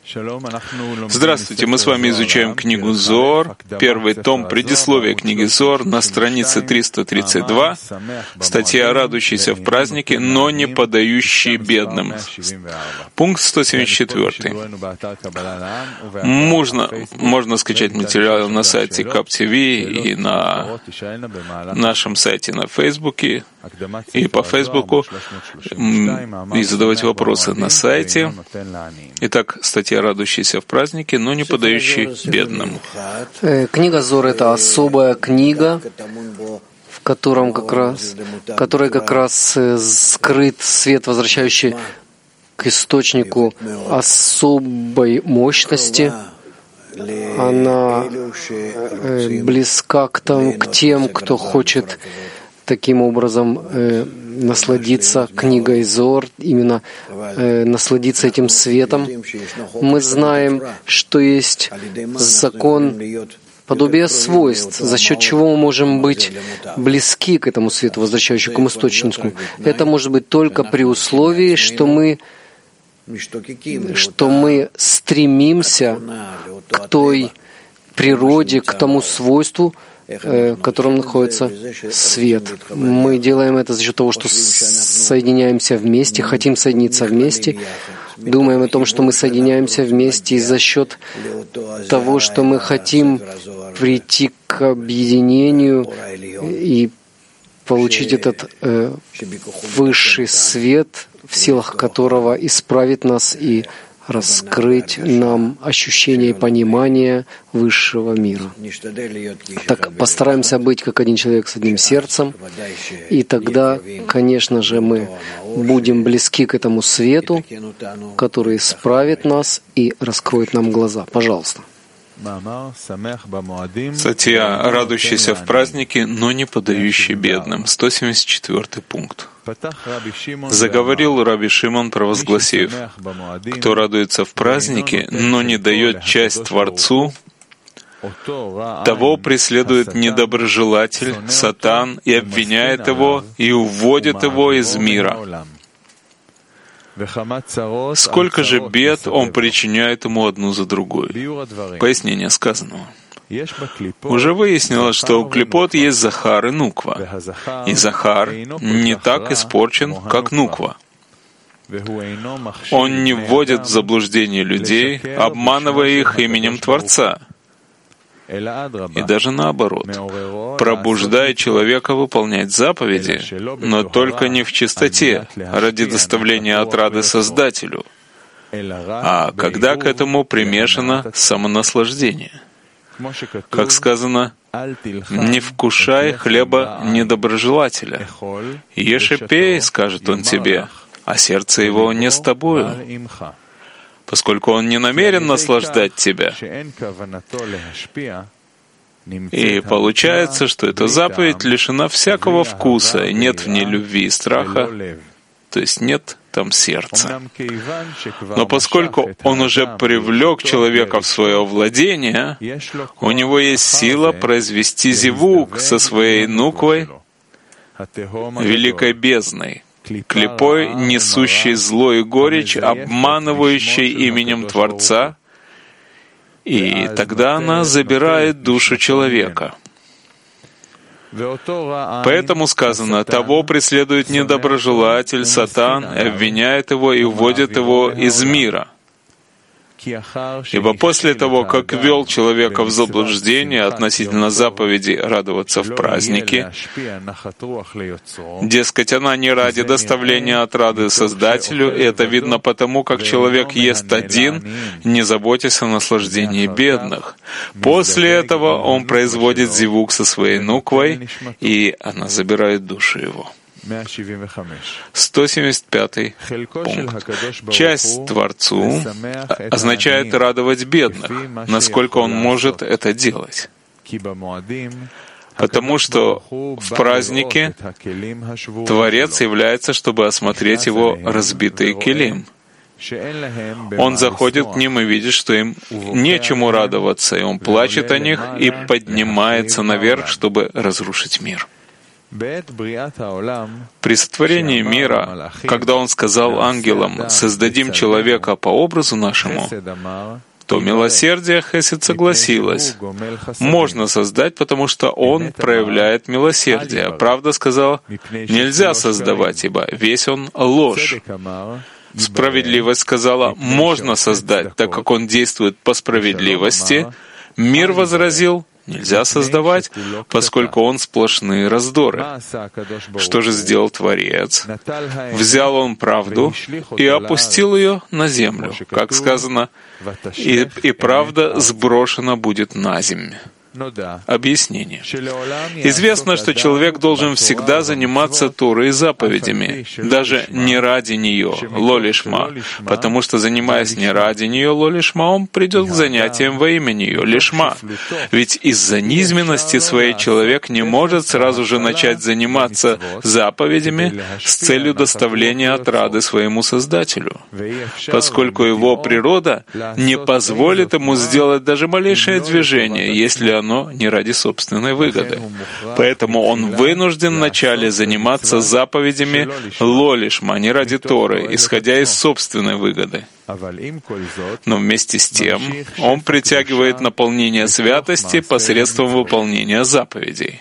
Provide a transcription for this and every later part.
Здравствуйте, мы с вами изучаем книгу Зоар, первый том, предисловие книги Зоар, на странице 332, статья «Радующийся в празднике, но не подающий бедным». Пункт 174. Можно скачать материалы на сайте КАП-ТВ и на нашем сайте на Фейсбуке, и по Фейсбуку, и задавать вопросы на сайте. Итак, статья «Радующийся в празднике, но не подающий бедным». Книга Зоар — это особая книга, в которой как раз скрыт свет, возвращающий к источнику особой мощности. Она близка к тем, кто хочет таким образом насладиться книгой Зоар, именно насладиться этим светом. Мы знаем, что есть закон подобия свойств, за счет чего мы можем быть близки к этому свету, возвращающему к источнику. Это может быть только при условии, что мы стремимся к той природе, к тому свойству, в котором находится свет. Мы делаем это за счет того, что соединяемся вместе, хотим соединиться вместе, думаем о том, что мы соединяемся вместе, и за счет того, что мы хотим прийти к объединению и получить этот высший свет, в силах которого исправить нас и раскрыть нам ощущение и понимание высшего мира. Так постараемся быть как один человек с одним сердцем, и тогда, конечно же, мы будем близки к этому свету, который исправит нас и раскроет нам глаза. Пожалуйста. Статья «Радующийся в празднике, но не подающий бедным». 174 пункт. Заговорил Раби Шимон, провозгласив: «Кто радуется в празднике, но не дает часть Творцу, того преследует недоброжелатель, Сатан, и обвиняет его, и уводит его из мира. Сколько же бед он причиняет ему одну за другой». Пояснение сказанного. Уже выяснилось, что у клипот есть Захар и Нуква, и Захар не так испорчен, как Нуква. Он не вводит в заблуждение людей, обманывая их именем Творца, и даже наоборот, пробуждая человека выполнять заповеди, но только не в чистоте, ради доставления отрады Создателю, а когда к этому примешано самонаслаждение. Как сказано: «Не вкушай хлеба недоброжелателя. Ешь и пей, скажет он тебе, а сердце его не с тобою, поскольку он не намерен наслаждать тебя». И получается, что эта заповедь лишена всякого вкуса, и нет в ней любви и страха, то есть нет там сердца. Но поскольку он уже привлек человека в свое владение, у него есть сила произвести зивук со своей нуквой, великой бездной, клипой, несущей зло и горечь, обманывающей именем Творца, и тогда она забирает душу человека. Поэтому сказано: «Того преследует недоброжелатель, Сатан, и обвиняет его и уводит его из мира». Ибо после того, как ввел человека в заблуждение относительно заповеди радоваться в празднике, дескать, она не ради доставления отрады Создателю, и это видно потому, как человек ест один, не заботясь о наслаждении бедных. После этого он производит зивук со своей нуквой, и она забирает душу его. 175 пункт. Часть Творцу означает радовать бедных, насколько он может это делать. Потому что в празднике Творец является, чтобы осмотреть его разбитые келим. Он заходит к ним и видит, что им нечему радоваться, и он плачет о них и поднимается наверх, чтобы разрушить мир. При сотворении мира, когда Он сказал ангелам «создадим человека по образу нашему», то милосердие Хесед согласилось. Можно создать, потому что Он проявляет милосердие. Правда сказал, нельзя создавать, ибо весь он ложь. Справедливость сказала, можно создать, так как Он действует по справедливости. Мир возразил, нельзя создавать, поскольку он сплошные раздоры. Что же сделал Творец? Взял Он правду и опустил ее на землю. Как сказано, и правда сброшена будет на землю. Объяснение. Известно, что человек должен всегда заниматься Торой и заповедями, даже не ради нее, лолишма, потому что, занимаясь не ради нее, лолишма, он придет к занятиям во имя нее, лишма. Ведь из-за низменности своей человек не может сразу же начать заниматься заповедями с целью доставления отрады своему Создателю, поскольку его природа не позволит ему сделать даже малейшее движение, если оно не ради собственной выгоды. Поэтому он вынужден вначале заниматься заповедями лолишма, не ради Торы, исходя из собственной выгоды. Но вместе с тем он притягивает наполнение святости посредством выполнения заповедей.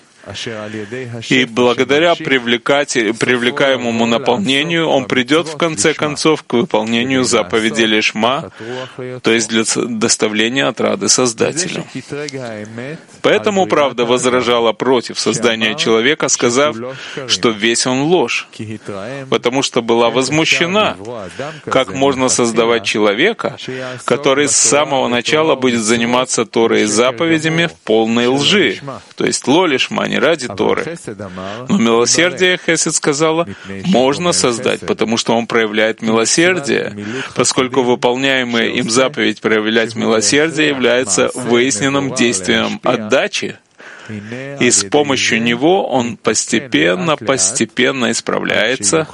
И благодаря привлекаемому наполнению он придет в конце концов к выполнению заповеди лишма, то есть для доставления отрады Создателю. Поэтому правда возражала против создания человека, сказав, что весь он ложь, потому что была возмущена, как можно создавать человека, который с самого начала будет заниматься Торой и заповедями в полной лжи, то есть лолишма, не ради Торы. Но милосердие, Хесед сказала, можно создать, потому что он проявляет милосердие, поскольку выполняемая им заповедь проявлять милосердие является выясненным действием отдачи, и с помощью него он постепенно исправляется,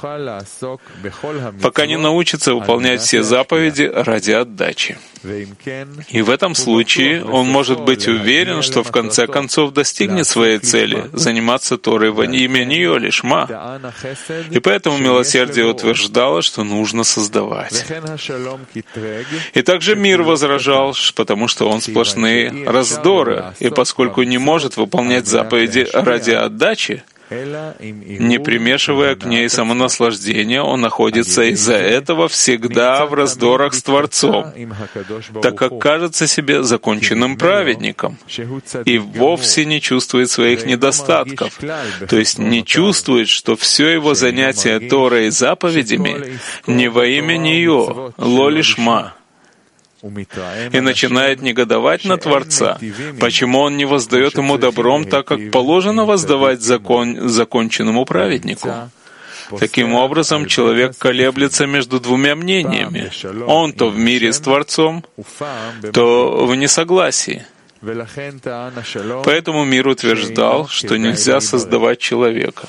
пока не научится выполнять все заповеди ради отдачи. И в этом случае он может быть уверен, что в конце концов достигнет своей цели — заниматься Торой во имя нее, лишма. И поэтому милосердие утверждало, что нужно создавать. И также мир возражал, потому что он сплошные раздоры, и поскольку не может выполнять заповеди ради отдачи, не примешивая к ней самонаслаждение, он находится из-за этого всегда в раздорах с Творцом, так как кажется себе законченным праведником и вовсе не чувствует своих недостатков, то есть не чувствует, что все его занятие Торой и заповедями не во имя нее, лолишма, и начинает негодовать на Творца, почему он не воздает ему добром, так как положено воздавать законченному праведнику. Таким образом, человек колеблется между двумя мнениями. Он то в мире с Творцом, то в несогласии. Поэтому мир утверждал, что нельзя создавать человека.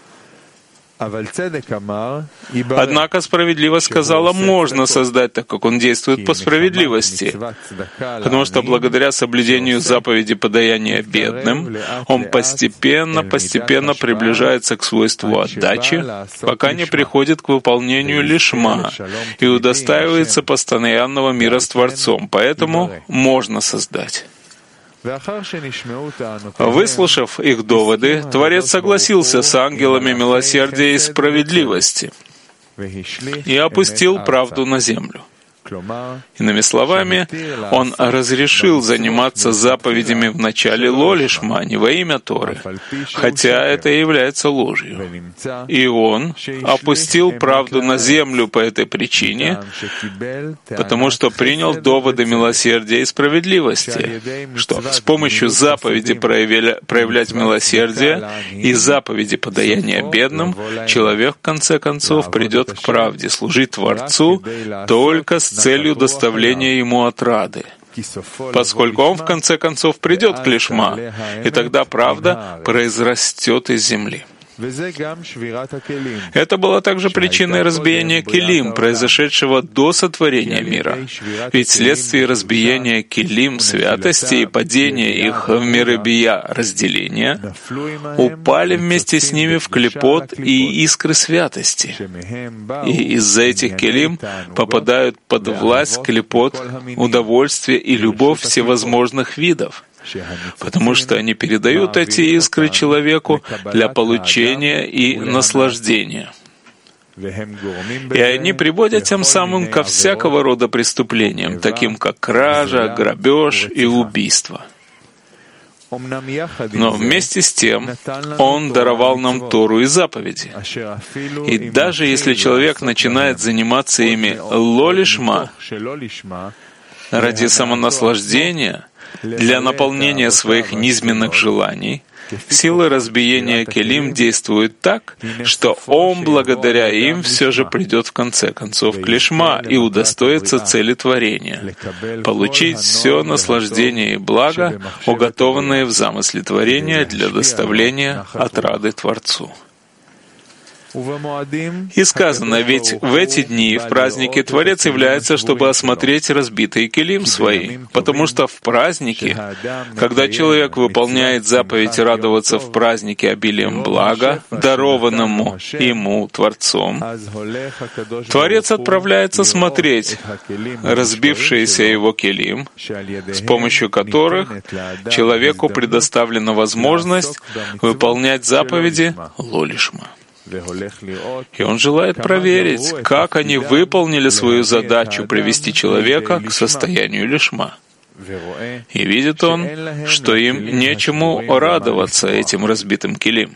Однако справедливость сказала, можно создать, так как он действует по справедливости, потому что благодаря соблюдению заповеди подаяния бедным, он постепенно приближается к свойству отдачи, пока не приходит к выполнению лишма и удостаивается постоянного мира с Творцом, поэтому можно создать. Выслушав их доводы, Творец согласился с ангелами милосердия и справедливости и опустил правду на землю. Иными словами, он разрешил заниматься заповедями в начале лолишма, не во имя Торы, хотя это и является ложью. И он опустил правду на землю по этой причине, потому что принял доводы милосердия и справедливости, что с помощью заповеди проявлять милосердие и заповеди подаяния бедным человек в конце концов придет к правде, служить Творцу только с целью доставления ему отрады, поскольку он в конце концов придет к лишма, и тогда правда произрастет из земли. Это было также причиной разбиения келим, произошедшего до сотворения мира. Ведь вследствие разбиения келим святости и падения их в миры бия разделения, упали вместе с ними в клепот и искры святости. И из-за этих келим попадают под власть клепот, удовольствие и любовь всевозможных видов, потому что они передают эти искры человеку для получения и наслаждения. И они приводят тем самым ко всякого рода преступлениям, таким как кража, грабеж и убийство. Но вместе с тем Он даровал нам Тору и заповеди. И даже если человек начинает заниматься ими ло-лишма, ради самонаслаждения, для наполнения своих низменных желаний, силы разбиения келим действуют так, что он благодаря им все же придет в конце концов к лишма и удостоится цели творения — получить все наслаждение и благо, уготованные в замысле творения для доставления отрады Творцу. И сказано, ведь в эти дни, в праздники, Творец является, чтобы осмотреть разбитые келим свои, потому что в праздники, когда человек выполняет заповедь радоваться в празднике обилием блага, дарованному ему Творцом, Творец отправляется смотреть разбившиеся его келим, с помощью которых человеку предоставлена возможность выполнять заповеди ло-лишма. И он желает проверить, как они выполнили свою задачу привести человека к состоянию лишма. И видит он, что им нечему радоваться этим разбитым келим.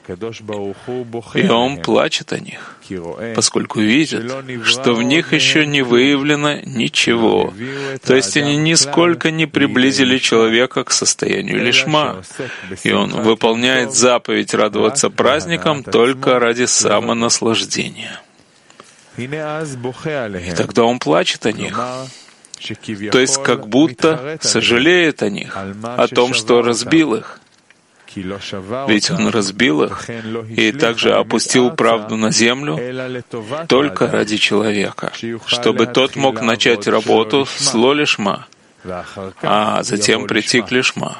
И он плачет о них, поскольку видит, что в них еще не выявлено ничего. То есть они нисколько не приблизили человека к состоянию лишма. И он выполняет заповедь радоваться праздникам только ради самонаслаждения. И тогда он плачет о них. То есть как будто сожалеет о них, о том, что разбил их. Ведь он разбил их и также опустил правду на землю только ради человека, чтобы тот мог начать работу с ло-лишма, а затем прийти к лишма.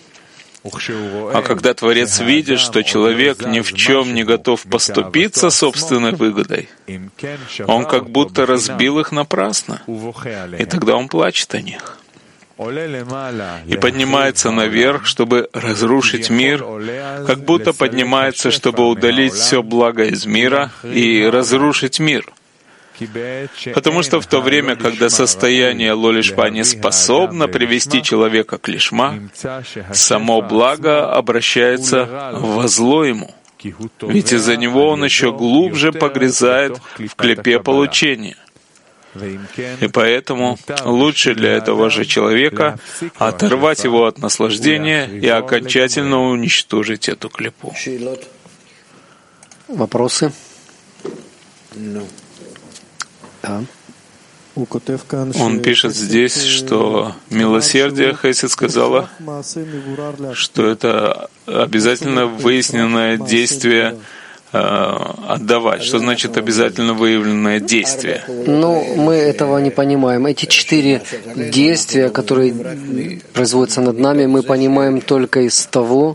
А когда Творец видит, что человек ни в чем не готов поступиться собственной выгодой, он как будто разбил их напрасно, и тогда он плачет о них. И поднимается наверх, чтобы разрушить мир, как будто поднимается, чтобы удалить все благо из мира и разрушить мир. Потому что в то время, когда состояние ло-лишма не способно привести человека к лишма, само благо обращается во зло ему. Ведь из-за него он еще глубже погрязает в клепе получения. И поэтому лучше для этого же человека оторвать его от наслаждения и окончательно уничтожить эту клепу. Вопросы? Да. Он пишет здесь, что милосердие, Хесед сказала, что это обязательно выясненное действие отдавать. Что значит обязательно выявленное действие? Ну, мы этого не понимаем. Эти 4 действия, которые производятся над нами, мы понимаем только из того,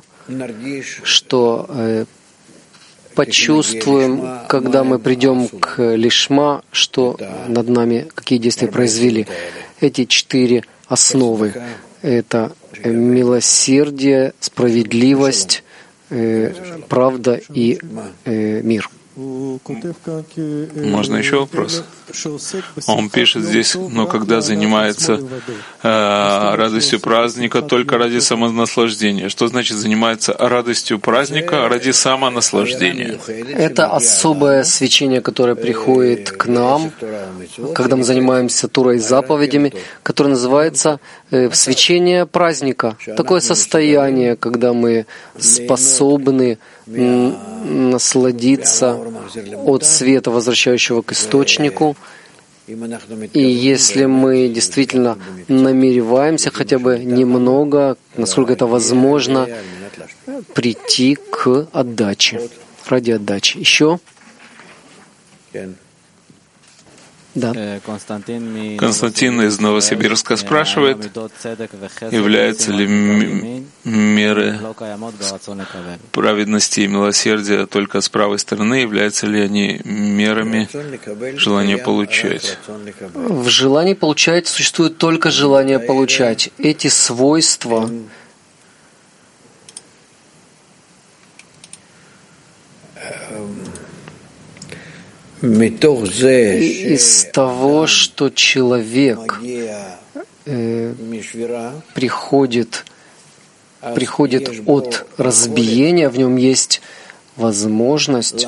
что почувствуем, когда мы придем к лишма, что над нами, какие действия произвели. Эти 4 основы — это милосердие, справедливость, правда и мир. Можно еще вопрос? Он пишет здесь, но когда занимается радостью праздника только ради самонаслаждения. Что значит занимается радостью праздника ради самонаслаждения? Это особое свечение, которое приходит к нам, когда мы занимаемся Торой и заповедями, которое называется свечение праздника. Такое состояние, когда мы способны насладиться от света, возвращающего к источнику. И если мы действительно намереваемся хотя бы немного, насколько это возможно, прийти к отдаче. ради отдачи. Еще? Да. Константин из Новосибирска спрашивает, являются ли меры праведности и милосердия только с правой стороны, являются ли они мерами желания получать? В желании получать существует только желание получать. Эти свойства из того, что человек приходит от разбиения, в нем есть возможность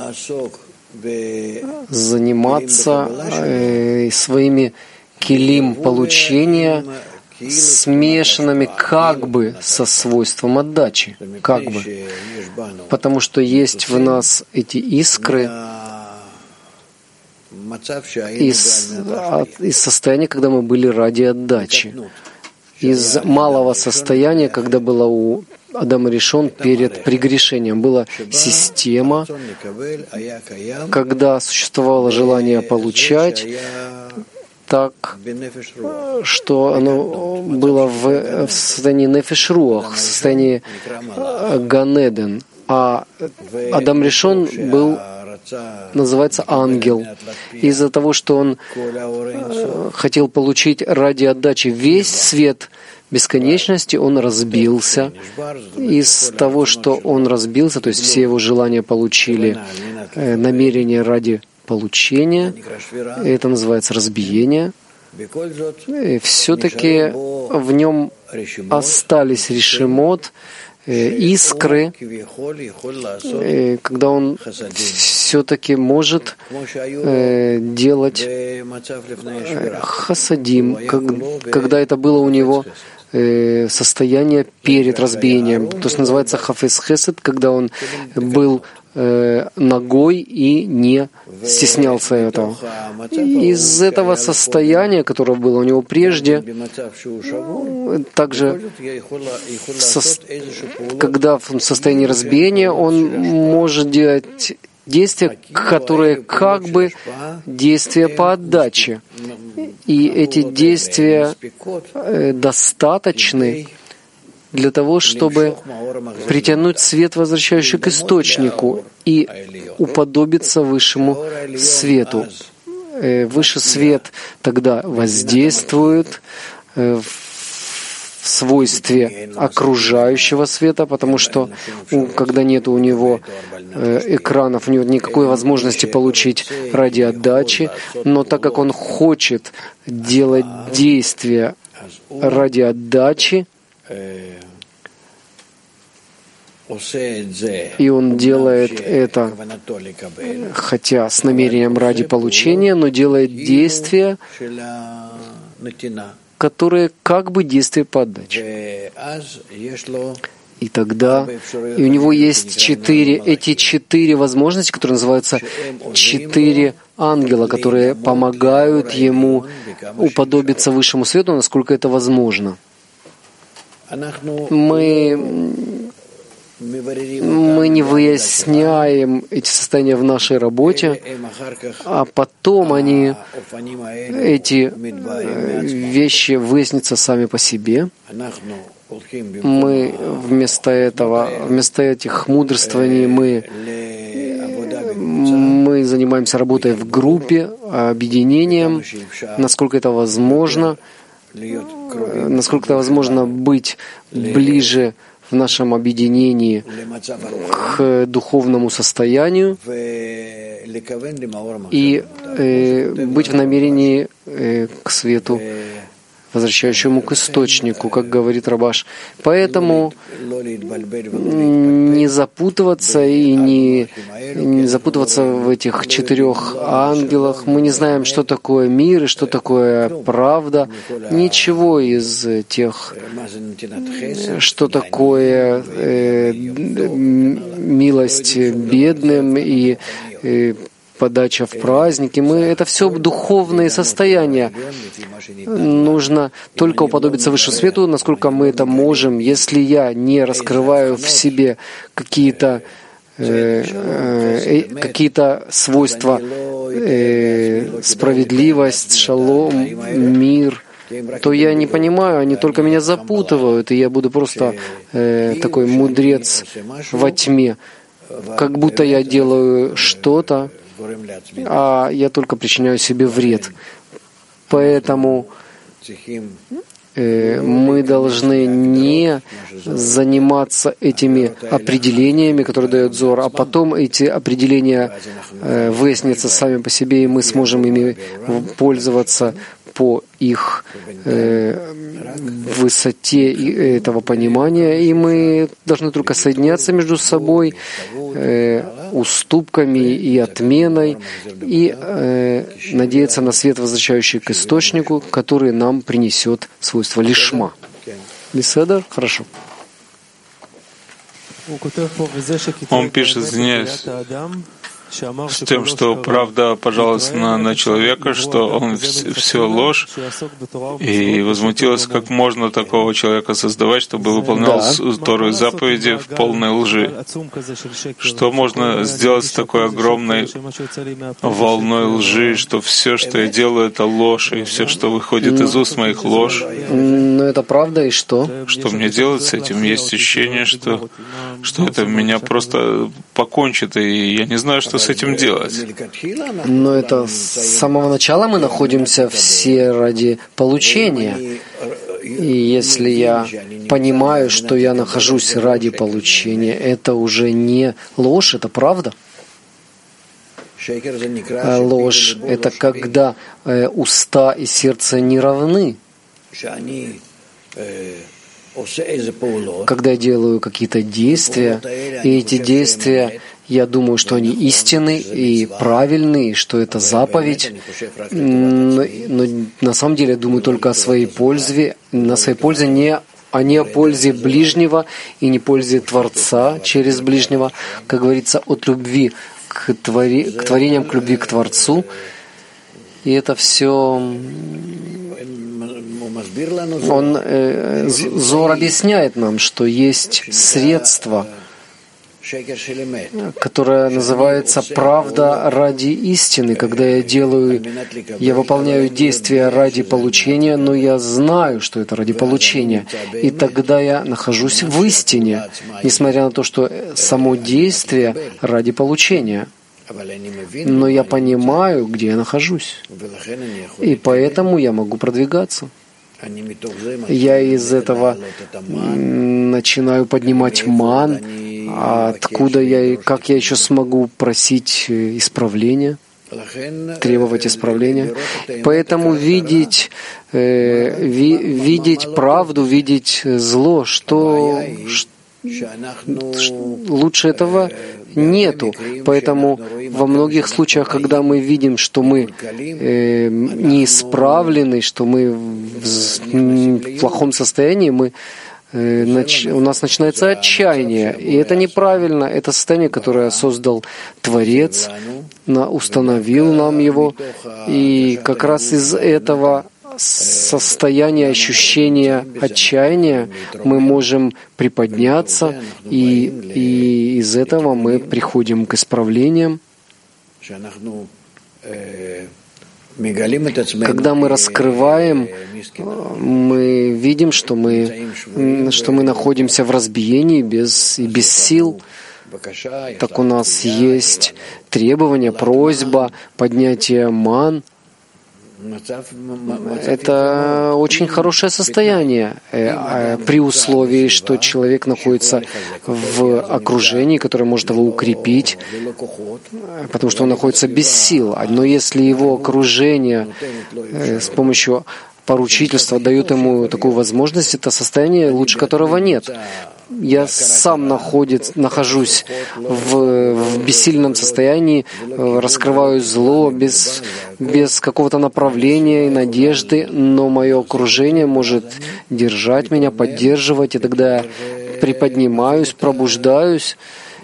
заниматься своими килим получения, смешанными как бы со свойством отдачи, как бы. Потому что есть в нас эти искры из состояния, когда мы были ради отдачи, из малого состояния, когда было у Адама Ришон перед прегрешением, была система, когда существовало желание получать, так, что оно было в состоянии нефеш руах, в состоянии ганеден, а Адам Ришон был, называется, ангел. Из-за того, что он хотел получить ради отдачи весь свет бесконечности, он разбился. Из того, что он разбился, то есть все его желания получили намерение ради получения, это называется разбиение, все-таки в нем остались решимот, искры, когда он все-таки может делать хасадим, когда это было у него состояние перед разбиением. То есть называется хафес хесед, когда он был ногой и не стеснялся этого. Из этого состояния, которое было у него прежде, также когда в состоянии разбиения, он может делать действия, которые как бы действия по отдаче. И эти действия достаточны для того, чтобы притянуть свет, возвращающий к источнику, и уподобиться высшему свету. Высший свет тогда воздействует в свойстве окружающего света, потому что когда нет у него экранов, у него никакой возможности получить ради отдачи, но так как он хочет делать действия ради отдачи, и он делает это, хотя с намерением ради получения, но делает действия, которые как бы действия по отдаче. И тогда и у него есть эти четыре возможности, которые называются 4 ангела, которые помогают ему уподобиться высшему свету, насколько это возможно. Мы не выясняем эти состояния в нашей работе, а потом эти вещи выяснятся сами по себе. Мы вместо этих мудрствований, мы занимаемся работой в группе, объединением, насколько это возможно, быть ближе в нашем объединении к духовному состоянию и быть в намерении к свету, возвращающему к источнику, как говорит Рабаш. Поэтому не запутываться и не запутываться в этих 4 ангелах. Мы не знаем, что такое мир и что такое правда. Ничего из тех, что такое милость бедным и подача в праздники. Это все духовные состояния. Нужно только уподобиться высшему свету, насколько мы это можем. Если я не раскрываю в себе какие-то какие-то свойства, справедливость, шалом, мир, то я не понимаю, они только меня запутывают, и я буду просто такой мудрец во тьме, как будто я делаю что-то, а я только причиняю себе вред. Поэтому мы должны не заниматься этими определениями, которые дает Зор, а потом эти определения выяснятся сами по себе, и мы сможем ими пользоваться по их высоте этого понимания, и мы должны только соединяться между собой уступками и отменой, и надеяться на свет, возвращающий к источнику, который нам принесет свойство лишма. Беседа? Хорошо. Он пишет, извиняюсь, с тем, что правда пожаловалась на человека, что он все ложь, и возмутилась, как можно такого человека создавать, чтобы выполнял Тору и заповеди в полной лжи. Что можно сделать с такой огромной волной лжи, что все, что я делаю, это ложь, и все, что выходит из уст моих, ложь? Но это правда, и что? Что мне делать с этим? Есть ощущение, что это меня просто покончит, и я не знаю, что с этим делать. Но это с самого начала мы находимся все ради получения. И если я понимаю, что я нахожусь ради получения, это уже не ложь, это правда. Ложь — это когда уста и сердце не равны. Когда я делаю какие-то действия, и эти действия, я думаю, что они истинны и правильны, и что это заповедь, но на самом деле я думаю только о своей пользе, а не о пользе ближнего и не пользе Творца через ближнего, как говорится, от любви к творениям, к любви к Творцу. И это все... Зор объясняет нам, что есть средство, которое называется «правда ради истины», когда я выполняю действия ради получения, но я знаю, что это ради получения, и тогда я нахожусь в истине, несмотря на то, что само действие ради получения. Но я понимаю, где я нахожусь, и поэтому я могу продвигаться. Я из этого начинаю поднимать ман, откуда как я еще смогу просить исправления, требовать исправления. Поэтому видеть правду, видеть зло, что лучше этого нету. Поэтому во многих случаях, когда мы видим, что мы неисправлены, что мы в плохом состоянии, у нас начинается отчаяние. И это неправильно. Это состояние, которое создал Творец, установил нам его. И как раз из этого состояния ощущения отчаяния мы можем приподняться, и из этого мы приходим к исправлениям. Когда мы раскрываем, мы видим, что мы находимся в разбиении без сил. Так у нас есть требование, просьба, поднятие ман. Это очень хорошее состояние при условии, что человек находится в окружении, которое может его укрепить, потому что он находится без сил. Но если его окружение с помощью поручительства дает ему такую возможность, это состояние, лучше которого нет. Я сам нахожусь в бессильном состоянии, раскрываю зло без какого-то направления и надежды, но мое окружение может держать меня, поддерживать, и тогда я приподнимаюсь, пробуждаюсь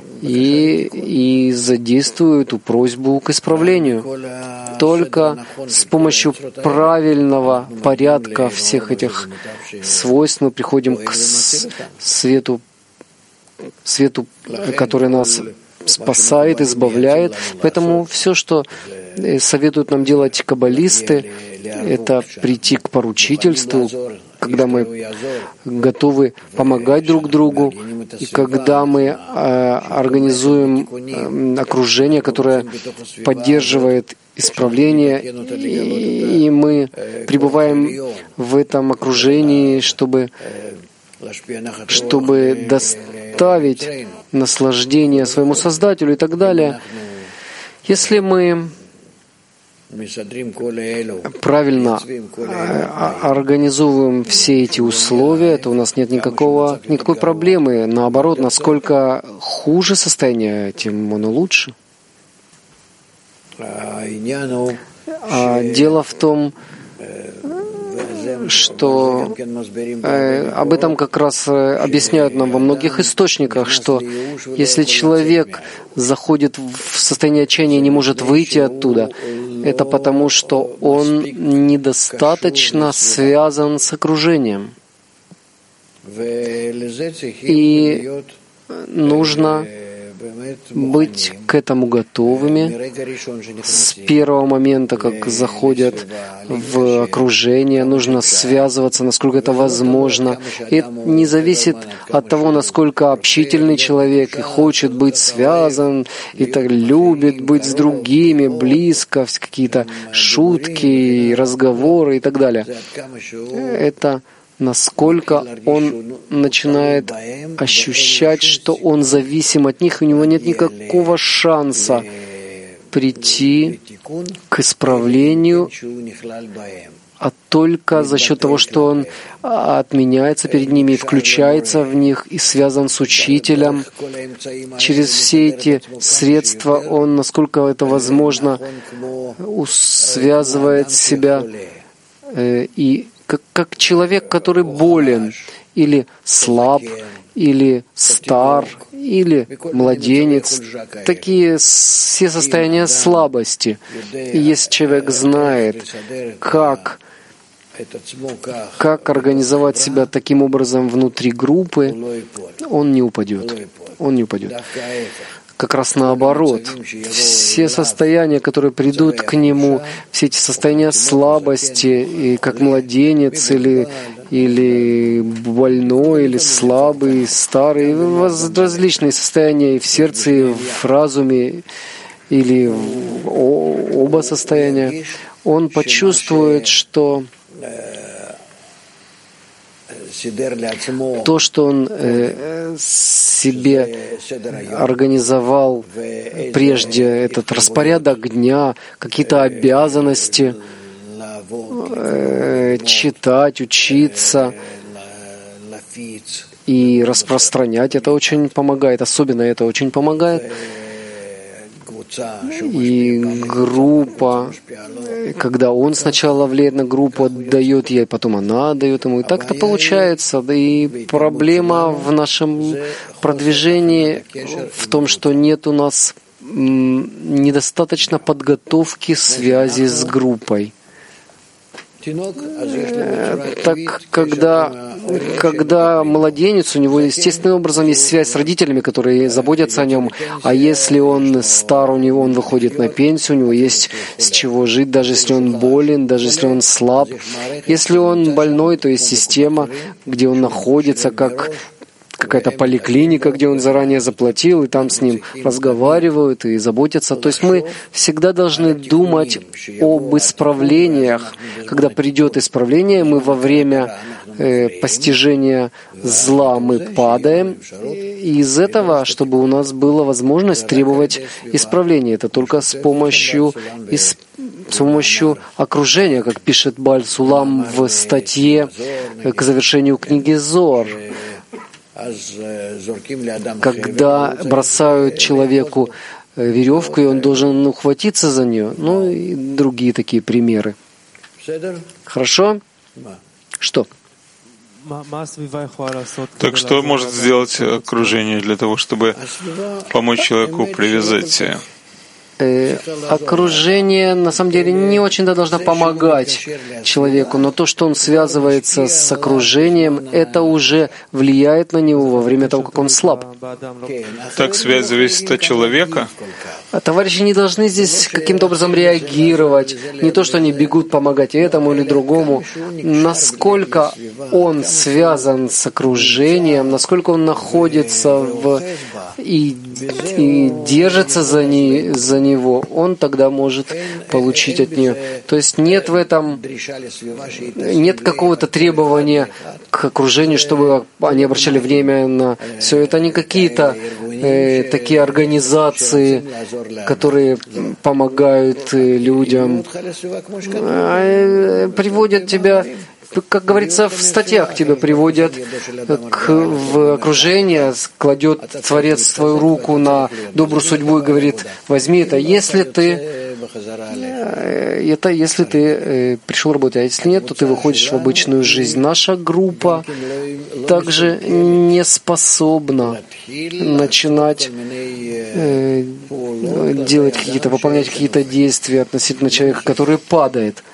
и задействую эту просьбу к исправлению. Только с помощью правильного порядка всех этих свойств мы приходим к свету, который нас спасает, избавляет. Поэтому все, что советуют нам делать каббалисты, это прийти к поручительству, когда мы готовы помогать друг другу, и когда мы организуем окружение, которое поддерживает исправление, и мы пребываем в этом окружении, чтобы доставить наслаждение своему Создателю и так далее. Если мы правильно организовываем все эти условия, то у нас нет никакой проблемы. Наоборот, насколько хуже состояние, тем оно лучше. Дело в том, что об этом как раз объясняют нам во многих источниках, что если человек заходит в состояние отчаяния и не может выйти оттуда, это потому, что он недостаточно связан с окружением. И нужно быть к этому готовыми с первого момента, как заходят в окружение. Нужно связываться, насколько это возможно. И это не зависит от того, насколько общительный человек и хочет быть связан, и так любит быть с другими, близко, какие-то шутки, разговоры и так далее. Это насколько он начинает ощущать, что он зависим от них, и у него нет никакого шанса прийти к исправлению, а только за счет того, что он отменяется перед ними и включается в них, и связан с учителем. Через все эти средства он, насколько это возможно, связывает себя и как человек, который болен, или слаб, или стар, или младенец. Такие все состояния слабости. И если человек знает, как организовать себя таким образом внутри группы, он не упадет. Он не упадет. Как раз наоборот. Все состояния, которые придут к нему, все эти состояния слабости, и как младенец, или больной, или слабый, старый, различные состояния и в сердце, и в разуме, или оба состояния, он почувствует, что то, что он себе организовал прежде, этот распорядок дня, какие-то обязанности, читать, учиться и распространять, это очень помогает. Особенно это очень помогает. И группа, когда он сначала влияет на группу, отдает ей, потом она отдает ему. И так это получается. Да и проблема в нашем продвижении в том, что нет у нас недостаточно подготовки связи с группой. Так, когда младенец, у него естественным образом есть связь с родителями, которые заботятся о нем, а если он стар, он выходит на пенсию, у него есть с чего жить, даже если он болен, даже если он слаб. Если он больной, то есть система, где он находится, как какая-то поликлиника, где он заранее заплатил, и там с ним разговаривают и заботятся. То есть мы всегда должны думать об исправлениях. Когда придет исправление, мы во время постижения зла мы падаем. И из этого, чтобы у нас была возможность требовать исправления, это только с помощью окружения, как пишет Бааль Сулам в статье к завершению книги Зоар. Когда бросают человеку веревку, и он должен ухватиться за нее. Ну и другие такие примеры. Хорошо? Что? Так что может сделать окружение для того, чтобы помочь человеку привязать себя? окружение на самом деле не очень-то должно помогать человеку, но то, что он связывается с окружением, это уже влияет на него во время того, как он слаб. Так связь зависит от человека? Товарищи не должны здесь каким-то образом реагировать. Не то, что они бегут помогать этому или другому. Насколько он связан с окружением, насколько он находится и держится за него, он тогда может получить от нее. То есть нет в этом, нет какого-то требования к окружению, чтобы они обращали время на все. Это не какие-то такие организации, которые помогают людям, приводят тебя, как говорится в статьях, тебя приводят в окружение, кладет Творец твою руку на добрую судьбу и говорит: возьми это, если ты пришел работать, а если нет, то ты выходишь в обычную жизнь. Наша группа также не способна начинать выполнять какие-то действия относительно человека, который падает.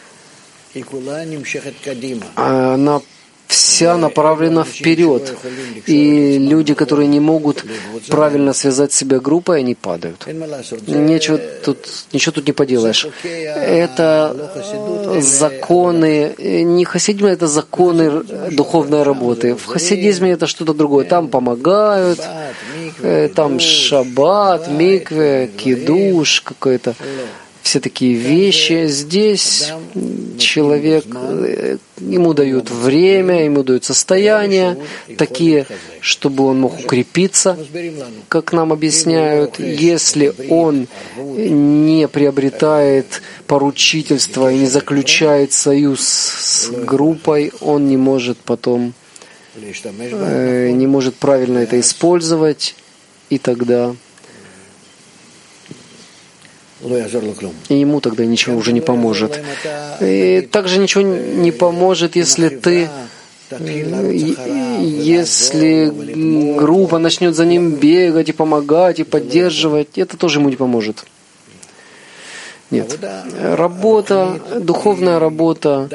Она вся направлена вперед. И люди, которые не могут правильно связать себя группой, они падают. Ничего тут не поделаешь. Это законы, не хасидизм, это законы духовной работы. В хасидизме это что-то другое. Там помогают, там шаббат, микве, кидуш какой-то. Все такие вещи. Здесь человек, ему дают время, ему дают состояние, такие, чтобы он мог укрепиться, как нам объясняют. Если он не приобретает поручительство и не заключает союз с группой, он не может потом, не может правильно это использовать, и тогда и ему тогда ничего уже не поможет. И также ничего не поможет, если группа начнет за ним бегать и помогать, и поддерживать, это тоже ему не поможет. Нет. Работа, духовная работа,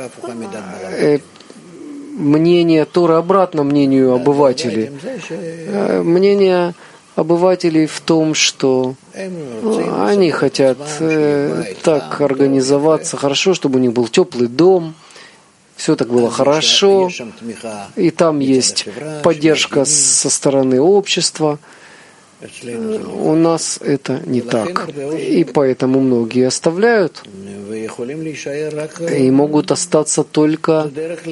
мнение Торы обратно мнению обывателей. Мнение обывателей в том, что они хотят так организоваться хорошо, чтобы у них был теплый дом, все так было хорошо, и там есть поддержка со стороны общества. У нас это не так. И поэтому многие оставляют и могут остаться только...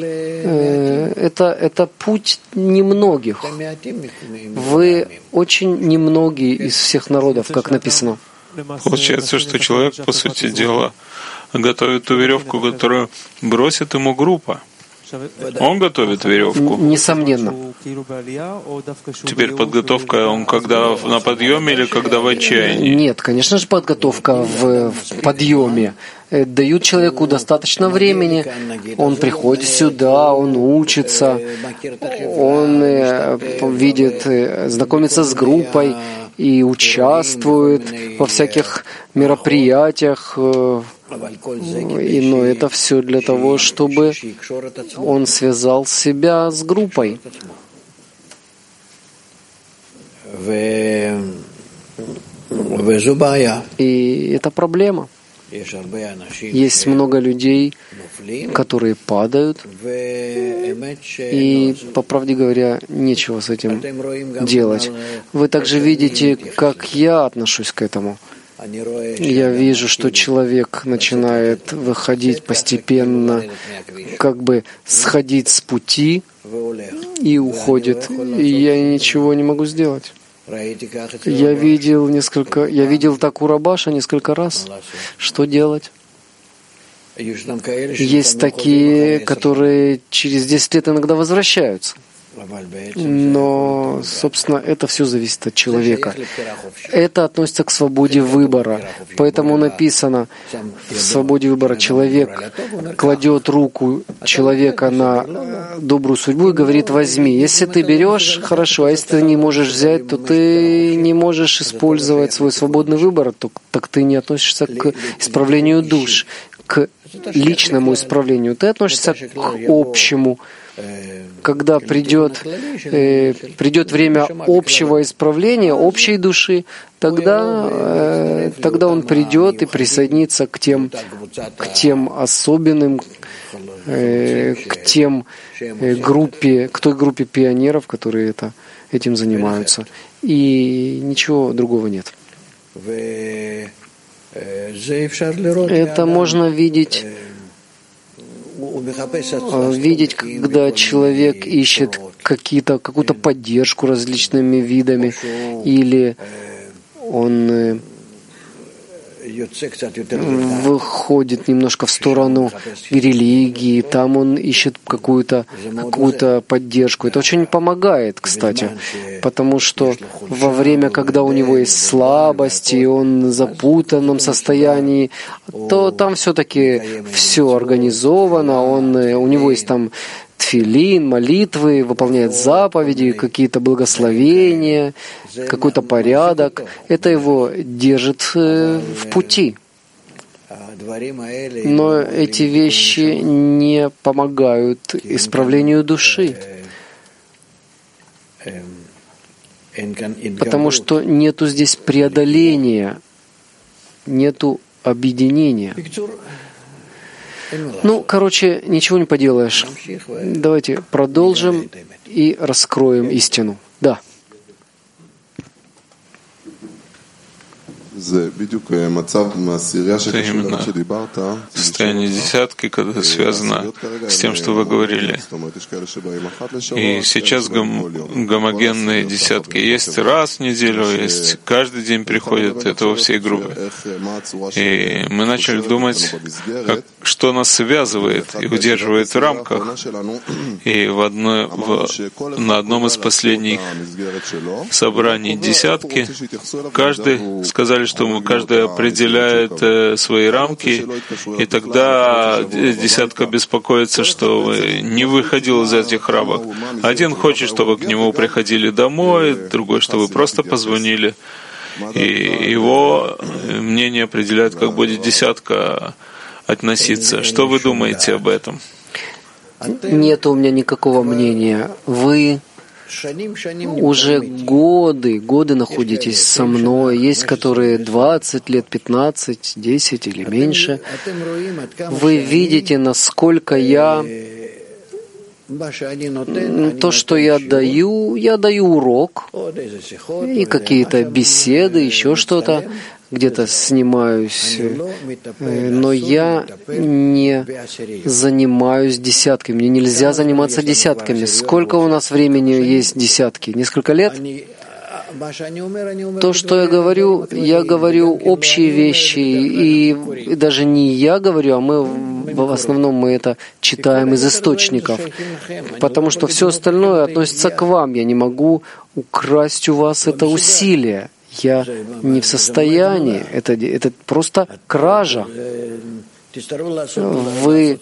Это путь немногих. Вы очень немногие из всех народов, как написано. Получается, что человек, по сути дела, готовит ту веревку, которую бросит ему группа. Он готовит веревку. Несомненно. Теперь подготовка, он когда на подъеме или когда в отчаянии? Нет, конечно же, подготовка в подъеме. Дают человеку достаточно времени, он приходит сюда, он учится, он видит, знакомится с группой и участвует во всяких мероприятиях. Но это все для того, чтобы он связал себя с группой. И это проблема. Есть много людей, которые падают, и, по правде говоря, нечего с этим делать. Вы также видите, как я отношусь к этому. Я вижу, что человек начинает выходить постепенно, как бы сходить с пути и уходит. И я ничего не могу сделать. Я видел такую Рабаша несколько раз. Что делать? Есть такие, которые через 10 лет иногда возвращаются. Но, собственно, это все зависит от человека. Это относится к свободе выбора. Поэтому написано, в свободе выбора человек кладет руку человека на добрую судьбу и говорит: возьми. Если ты берешь, хорошо, а если ты не можешь взять, то ты не можешь использовать свой свободный выбор, так ты не относишься к исправлению душ, к личному исправлению. Ты относишься к общему. Когда придет время общего исправления, общей души, тогда он придет и присоединится к тем особенным, к той группе пионеров, которые этим занимаются. И ничего другого нет. Это можно видеть, когда человек ищет какую-то поддержку различными видами, или он выходит немножко в сторону религии, там он ищет какую-то поддержку. Это очень помогает, кстати, потому что во время, когда у него есть слабости, и он в запутанном состоянии, то там все-таки все организовано, у него есть там тфилин, молитвы, выполняет заповеди, какие-то благословения, какой-то порядок. Это его держит в пути. Но эти вещи не помогают исправлению души, потому что нету здесь преодоления, нету объединения. Ничего не поделаешь. Давайте продолжим и раскроем истину. Да. Это именно состояние десятки, когда связано с тем, что вы говорили. И сейчас гомогенные десятки. Есть раз в неделю, есть каждый день приходят, это во всей группе. И мы начали думать, что нас связывает и удерживает в рамках. И на одном из последних собраний десятки каждый сказали, что каждый определяет свои рамки, и тогда десятка беспокоится, что не выходил из этих рамок. Один хочет, чтобы к нему приходили домой, другой, чтобы просто позвонили. И его мнение определяет, как будет десятка относиться. Что вы думаете об этом? Нет у меня никакого мнения. Вы уже годы находитесь со мной. Есть, которые 20 лет, 15, 10 или меньше. Вы видите, насколько то, что я даю урок и какие-то беседы, еще что-то, где-то снимаюсь, но я не занимаюсь десятками. Мне нельзя заниматься десятками. Сколько у нас времени есть десятки? Несколько лет? То, что я говорю общие вещи, и даже не я говорю, а в основном мы это читаем из источников, потому что все остальное относится к вам. Я не могу украсть у вас это усилие. Я не в состоянии. Это просто кража. Вы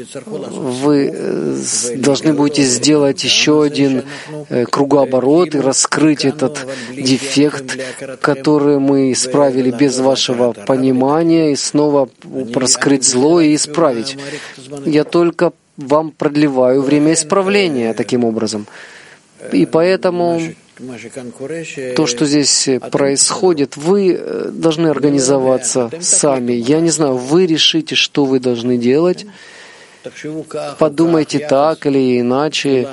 должны будете сделать еще один кругооборот и раскрыть этот дефект, который мы исправили без вашего понимания, и снова раскрыть зло и исправить. Я только вам продлеваю время исправления таким образом. И поэтому то, что здесь происходит, вы должны организоваться сами. Я не знаю, вы решите, что вы должны делать. Подумайте так или иначе.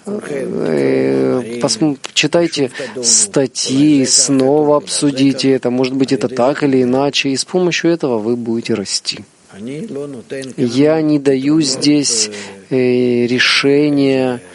Читайте статьи, снова обсудите это. Может быть, это так или иначе. И с помощью этого вы будете расти. Я не даю здесь решения.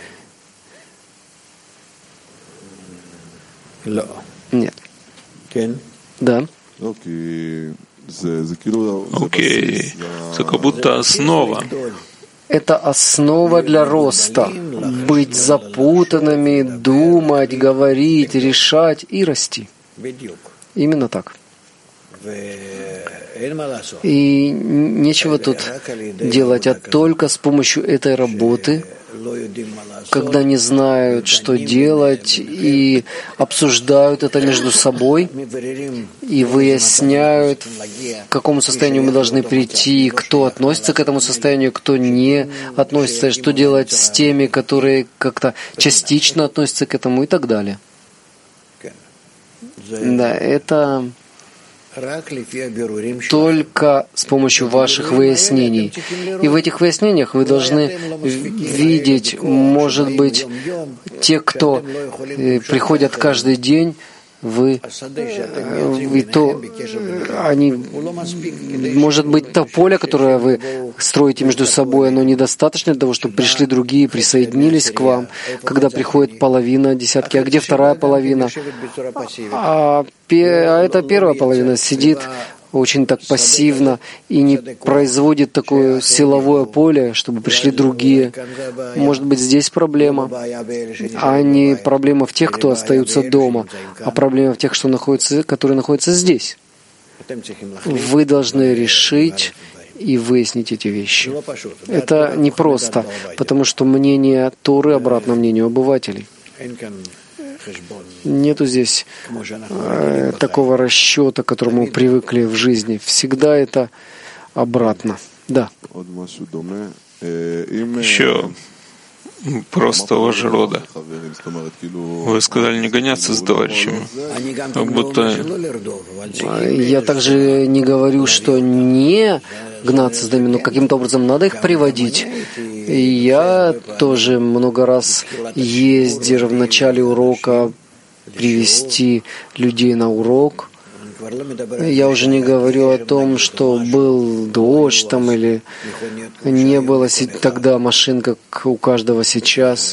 Нет. Да. Окей. Это как будто основа. это основа для роста. Быть запутанными, думать, говорить, решать и расти. Именно так. И нечего тут делать, а только с помощью этой работы, когда не знают, что делать, и обсуждают это между собой, и выясняют, к какому состоянию мы должны прийти, кто относится к этому состоянию, кто не относится, что делать с теми, которые как-то частично относятся к этому и так далее. Да, это только с помощью ваших выяснений. И в этих выяснениях вы должны видеть, может быть, те, кто приходят каждый день, может быть, то поле, которое вы строите между собой, оно недостаточно для того, чтобы пришли другие, присоединились к вам, когда приходит половина, десятки, а где вторая половина? А эта первая половина сидит очень так пассивно и не производит такое силовое поле, чтобы пришли другие. Может быть, здесь проблема, а не проблема в тех, кто остаются дома, а проблема в тех, которые находятся здесь. Вы должны решить и выяснить эти вещи. Это непросто, потому что мнение Торы обратно мнению обывателей. Нету здесь такого расчета, к которому мы привыкли в жизни. Всегда это обратно. Да. Еще вопрос того же рода. Вы сказали не гоняться с товарищами. Как будто... Я также не говорю, что не гнаться с ними, но каким-то образом надо их приводить. И я тоже много раз ездил в начале урока привести людей на урок. Я уже не говорю о том, что был дождь там или не было тогда машин, как у каждого сейчас.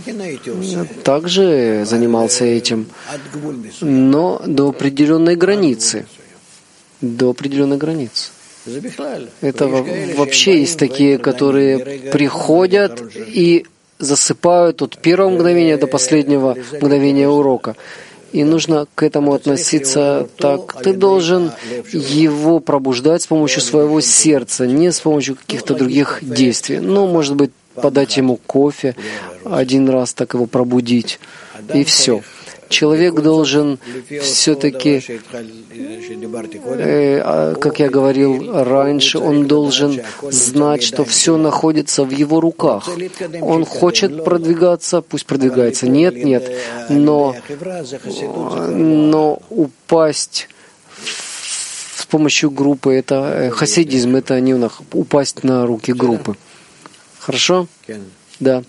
Также занимался этим, но до определенной границы. До определенной границы. Это вообще есть такие, которые приходят и засыпают от первого мгновения до последнего мгновения урока. И нужно к этому относиться так. Ты должен его пробуждать с помощью своего сердца, не с помощью каких-то других действий. Ну, может быть, подать ему кофе, один раз так его пробудить, и все. Человек должен все-таки, как я говорил раньше, он должен знать, что все находится в его руках. Он хочет продвигаться, пусть продвигается. Нет, но упасть с помощью группы, это хасидизм, это не упасть на руки группы. Хорошо? Да.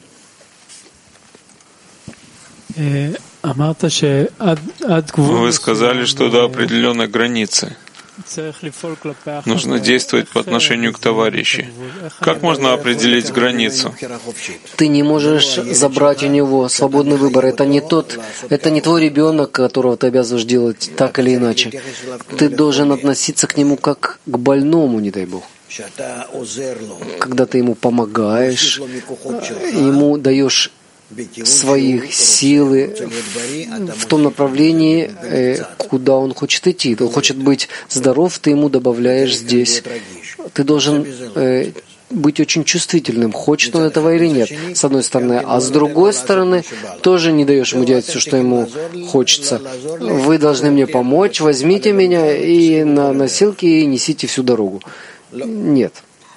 Вы сказали, что до определенной границы нужно действовать по отношению к товарищу. Как можно определить границу? Ты не можешь забрать у него свободный выбор. Это не твой ребенок, которого ты обязываешь делать так или иначе. Ты должен относиться к нему как к больному, не дай Бог. Когда ты ему помогаешь, ему даешь своих силы в том направлении, куда он хочет идти. Он хочет быть здоров, ты ему добавляешь здесь. Ты должен быть очень чувствительным, хочет он этого или нет, с одной стороны. А с другой стороны, тоже не даешь ему делать все, что ему хочется. Вы должны мне помочь, возьмите меня и на носилки и несите всю дорогу. Нет.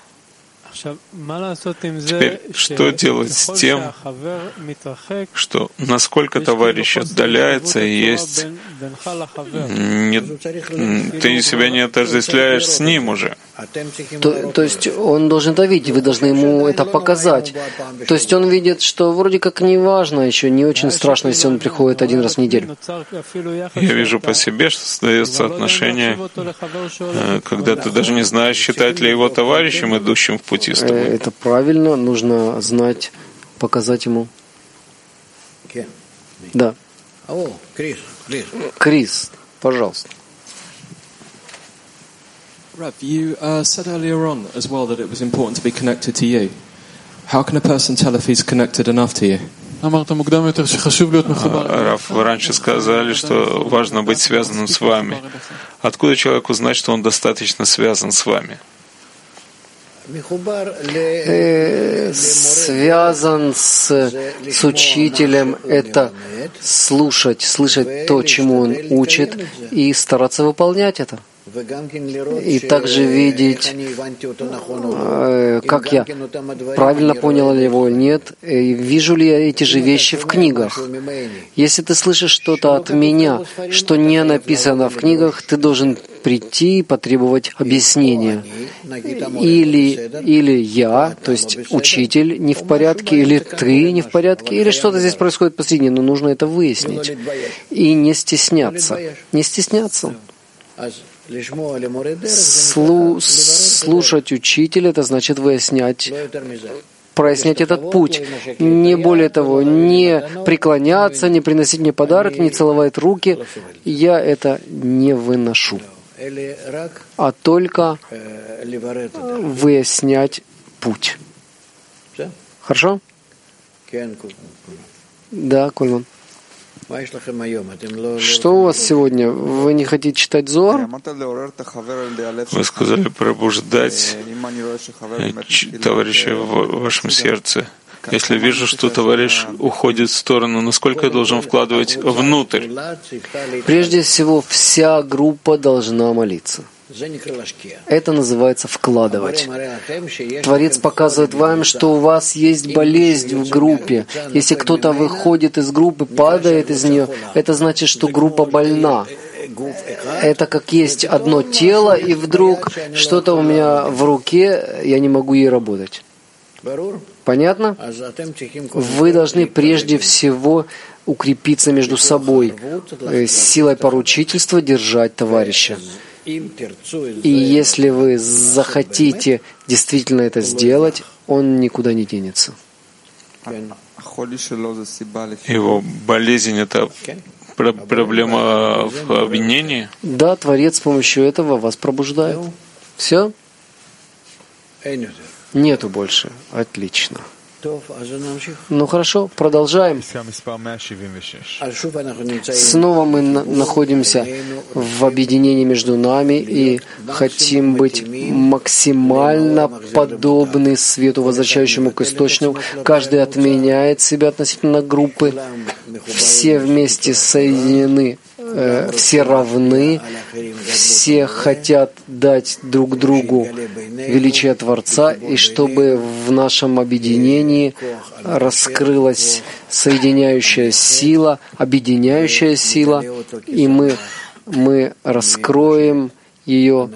Теперь, что делать с тем, что насколько товарищ отдаляется, и есть... ты себя не отождествляешь с ним уже. То есть он должен это видеть, вы должны ему это показать. То есть он видит, что вроде как не важно еще, не очень страшно, если он приходит один раз в неделю. Я вижу по себе, что создается отношение, когда ты даже не знаешь, считать ли его товарищем, идущим в пути с тобой. Это правильно, нужно знать, показать ему. Да. Крис, пожалуйста. Rav, you said earlier on as well that it was important to be connected to you. How can a person tell if he's connected enough to you? Раф, вы раньше сказали, что важно быть связанным с вами. Откуда человек узнать, что он достаточно связан с вами? Связан с учителем — это слышать то, чему он учит, и стараться выполнять это. И также видеть, как я правильно понял ли его или нет, вижу ли я эти же вещи в книгах. Если ты слышишь что-то от меня, что не написано в книгах, ты должен прийти и потребовать объяснения. Или я, то есть учитель, не в порядке, или ты не в порядке, или что-то здесь происходит посредине, но нужно это выяснить. И не стесняться. Не стесняться. Слушать учителя — это значит прояснять этот путь. Не более того, не преклоняться, не приносить мне подарок, не целовать руки. Я это не выношу. А только выяснять путь. Хорошо? Да, Кольман. Что у вас сегодня? Вы не хотите читать Зоар? Вы сказали пробуждать товарища в вашем сердце. Если вижу, что товарищ уходит в сторону, насколько я должен вкладывать внутрь? Прежде всего, вся группа должна молиться. Это называется вкладывать. Творец показывает вам, что у вас есть болезнь в группе. Если кто-то выходит из группы, падает из нее, это значит, что группа больна. Это как есть одно тело, и вдруг что-то у меня в руке, я не могу ей работать. Понятно? Вы должны прежде всего укрепиться между собой, силой поручительства держать товарища. И если вы захотите действительно это сделать, он никуда не денется. Его болезнь — это проблема в обвинении? Да, Творец с помощью этого вас пробуждает. Все? Нету больше. Отлично. Ну хорошо, продолжаем. Снова мы находимся в объединении между нами и хотим быть максимально подобны свету, возвращающему к источнику. Каждый отменяет себя относительно группы. Все вместе соединены, все равны, все хотят дать друг другу величие Творца, и чтобы в нашем объединении раскрылась соединяющая сила, объединяющая сила, и мы раскроем ее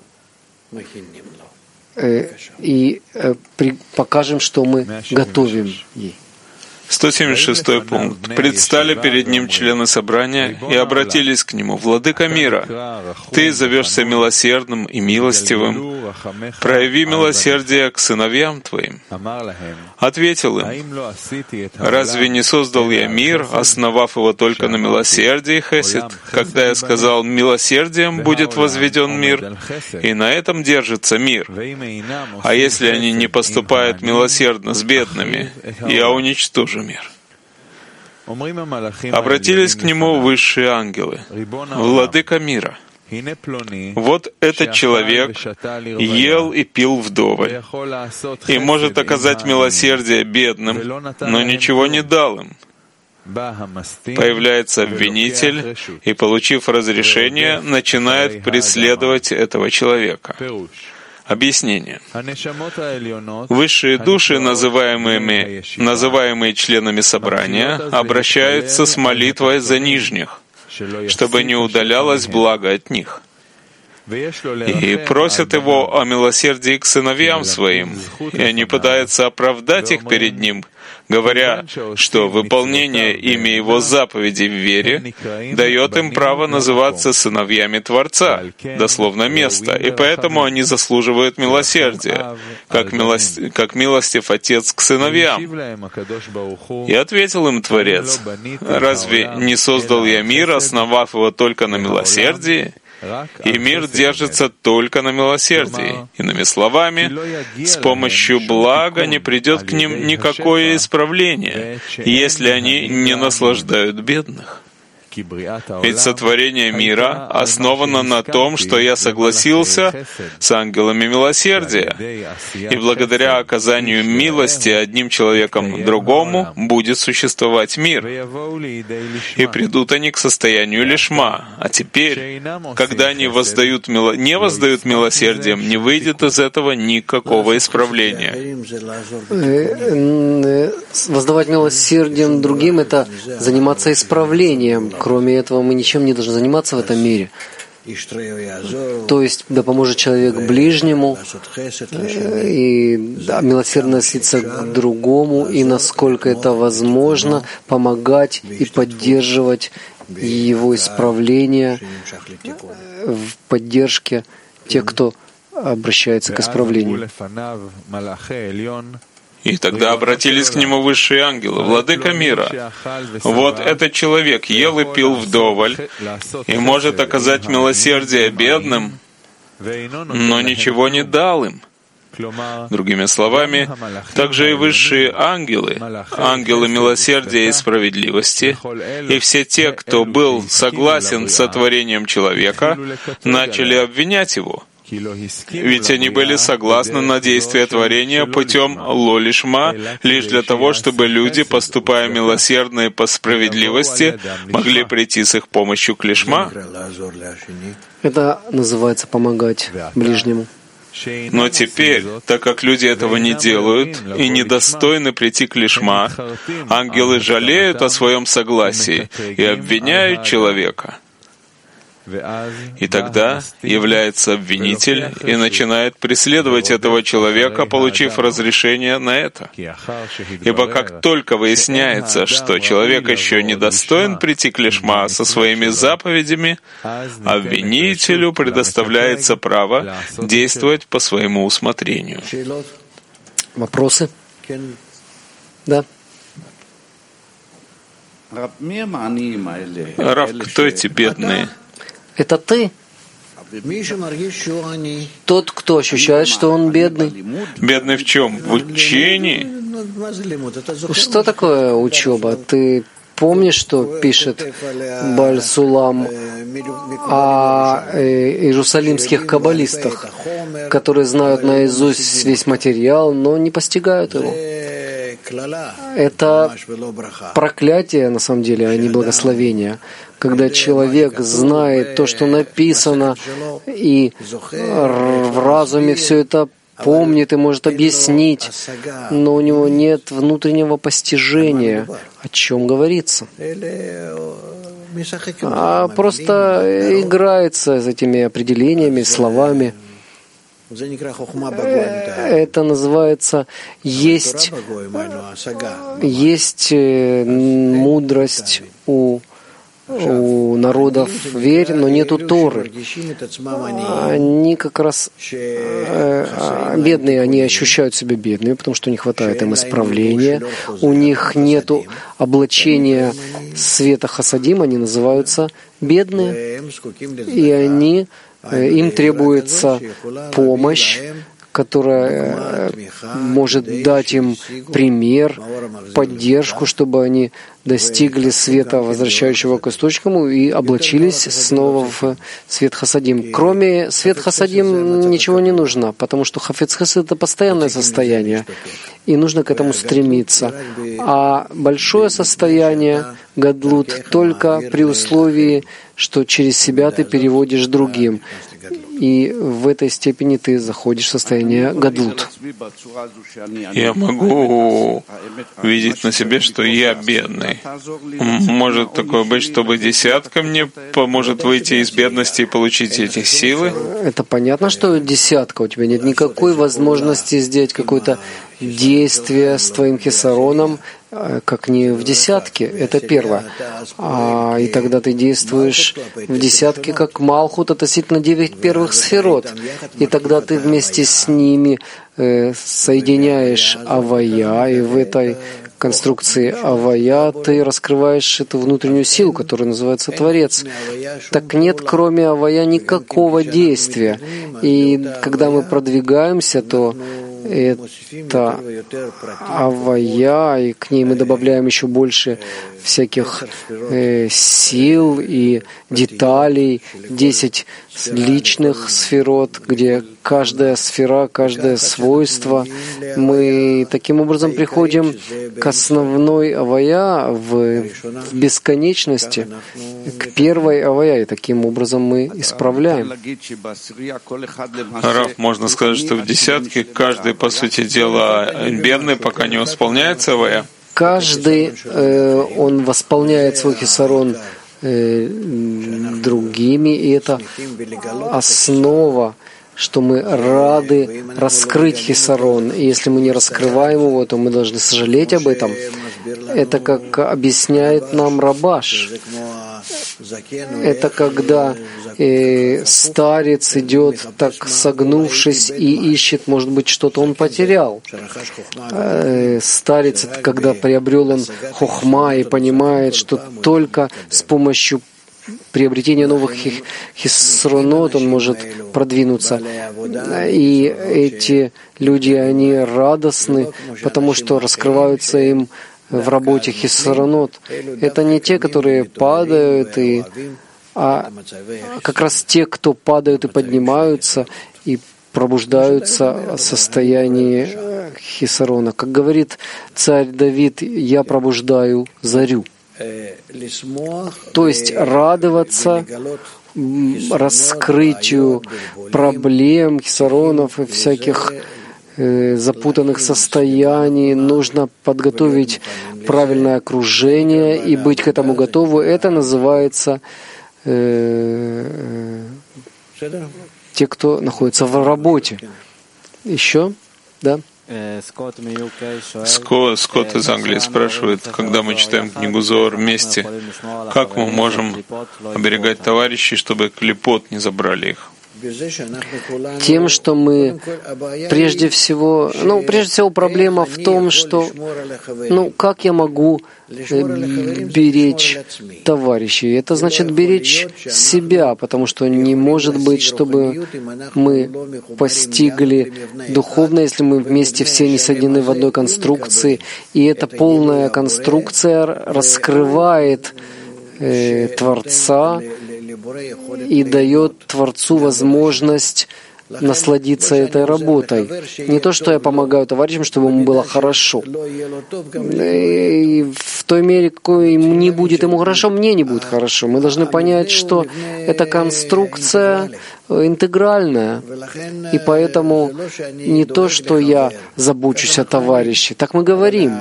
и покажем, что мы готовим ей. 176 пункт. Предстали перед ним члены собрания и обратились к нему: «Владыка мира, ты зовешься милосердным и милостивым. Прояви милосердие к сыновьям твоим». Ответил им: «Разве не создал я мир, основав его только на милосердии, хесед, когда я сказал: милосердием будет возведен мир, и на этом держится мир? А если они не поступают милосердно с бедными, я уничтожу мир». Обратились к нему высшие ангелы: «Владыка мира, вот этот человек ел и пил вдоволь и может оказать милосердие бедным, но ничего не дал им». Появляется обвинитель и, получив разрешение, начинает преследовать этого человека. Объяснение. Высшие души, называемые членами собрания, обращаются с молитвой за нижних, чтобы не удалялось благо от них, и просят его о милосердии к сыновьям своим, и они пытаются оправдать их перед ним, говоря, что выполнение ими его заповедей в вере дает им право называться сыновьями Творца, дословно место, и поэтому они заслуживают милосердия, как милостив Отец к сыновьям. И ответил им Творец: «Разве не создал я мир, основав его только на милосердии? И мир держится только на милосердии. Иными словами, с помощью блага не придет к ним никакое исправление, если они не наслаждают бедных. Ведь сотворение мира основано на том, что я согласился с ангелами милосердия, и благодаря оказанию милости одним человеком другому будет существовать мир. И придут они к состоянию лишма. А теперь, когда они не воздают милосердием, не выйдет из этого никакого исправления. Воздавать милосердием другим — это заниматься исправлением. Кроме этого, мы ничем не должны заниматься в этом мире. То есть, да поможет человек ближнему, и милосердно относиться к другому, и насколько это возможно, помогать и поддерживать его исправление в поддержке тех, кто обращается к исправлению. И тогда обратились к нему высшие ангелы: «Владыка мира, вот этот человек ел и пил вдоволь и может оказать милосердие бедным, но ничего не дал им». Другими словами, также и высшие ангелы, ангелы милосердия и справедливости, и все те, кто был согласен с сотворением человека, начали обвинять его. Ведь они были согласны на действие творения путем ло-лишма, лишь для того, чтобы люди, поступая милосердно и по справедливости, могли прийти с их помощью к лишма. Это называется помогать ближнему. Но теперь, так как люди этого не делают и недостойны прийти к лишма, ангелы жалеют о своем согласии и обвиняют человека. И тогда является обвинитель и начинает преследовать этого человека, получив разрешение на это. Ибо как только выясняется, что человек еще не достоин прийти к лишма со своими заповедями, обвинителю предоставляется право действовать по своему усмотрению. Вопросы? Да. Рав, кто эти бедные? Это ты. Тот, кто ощущает, что он бедный. Бедный в чем? В учении? Что такое учеба? Ты помнишь, что пишет Бааль Сулам о иерусалимских каббалистах, которые знают наизусть весь материал, но не постигают его? Это проклятие, на самом деле, а не благословение. Когда человек знает то, что написано, и в разуме все это помнит и может объяснить, но у него нет внутреннего постижения, о чем говорится. А просто играется с этими определениями, словами. Это называется есть мудрость у народов верь, но нету Торы. Они как раз бедные, они ощущают себя бедными, потому что не хватает им исправления. У них нету облачения света хасадим, они называются бедные. И им требуется помощь, которая может дать им пример, поддержку, чтобы они достигли света, возвращающего к источнику, и облачились снова в свет хасадим. Кроме света хасадим ничего не нужно, потому что хафец хасад — это постоянное состояние, и нужно к этому стремиться. А большое состояние, гадлут, только при условии, что через себя ты переводишь другим. И в этой степени ты заходишь в состояние гадлут. Я могу видеть на себе, что я бедный. Может такое быть, чтобы десятка мне поможет выйти из бедности и получить эти силы? Это понятно, что десятка. У тебя нет никакой возможности сделать какое-то действие с твоим хисароном, как не в десятке. Это первое. И тогда ты действуешь в десятке как Малхут относительно 9 первых сферот. И тогда ты вместе с ними соединяешь Авая, и в этой конструкции Авая, ты раскрываешь эту внутреннюю силу, которая называется Творец. Так нет, кроме Авая, никакого действия. И когда мы продвигаемся, то это Авая, и к ней мы добавляем еще больше всяких сил и деталей, 10 личных сферот, где каждая сфера, каждое свойство. Мы таким образом приходим к основной Авая в бесконечности, к первой Авая, и таким образом мы исправляем. Рав, можно сказать, что в десятке каждый, по сути дела, бедный, пока не восполняется Авая? Каждый, он восполняет свой хисарон другими, и это основа, что мы рады раскрыть хисарон. И если мы не раскрываем его, то мы должны сожалеть об этом. Это как объясняет нам Рабаш. Это когда старец идет так согнувшись и ищет, может быть, что-то он потерял. Старец, когда приобрел он хохма и понимает, что только с помощью приобретения новых хисронот он может продвинуться. И эти люди, они радостны, потому что раскрываются им в работе хисронот. Это не те, которые падают, а как раз те, кто падают и поднимаются, и пробуждаются в состоянии хисарона. Как говорит царь Давид, «Я пробуждаю зарю». То есть радоваться раскрытию проблем, хисаронов и всяких запутанных состояний, нужно подготовить правильное окружение и быть к этому готовы. Это называется те, кто находится в работе. Еще? Да? Скотт из Англии спрашивает, когда мы читаем книгу Зоар вместе, как мы можем оберегать товарищей, чтобы клипот не забрали их? Тем, что мы прежде всего проблема в том, что как я могу беречь товарищей? Это значит беречь себя, потому что не может быть, чтобы мы постигли духовно, если мы вместе все не соединены в одной конструкции, и эта полная конструкция раскрывает Творца и дает Творцу возможность насладиться этой работой. Не то, что я помогаю товарищам, чтобы ему было хорошо. И в той мере, какой не будет ему хорошо, мне не будет хорошо. Мы должны понять, что эта конструкция интегральная. И поэтому не то, что я забочусь о товарище. Так мы говорим.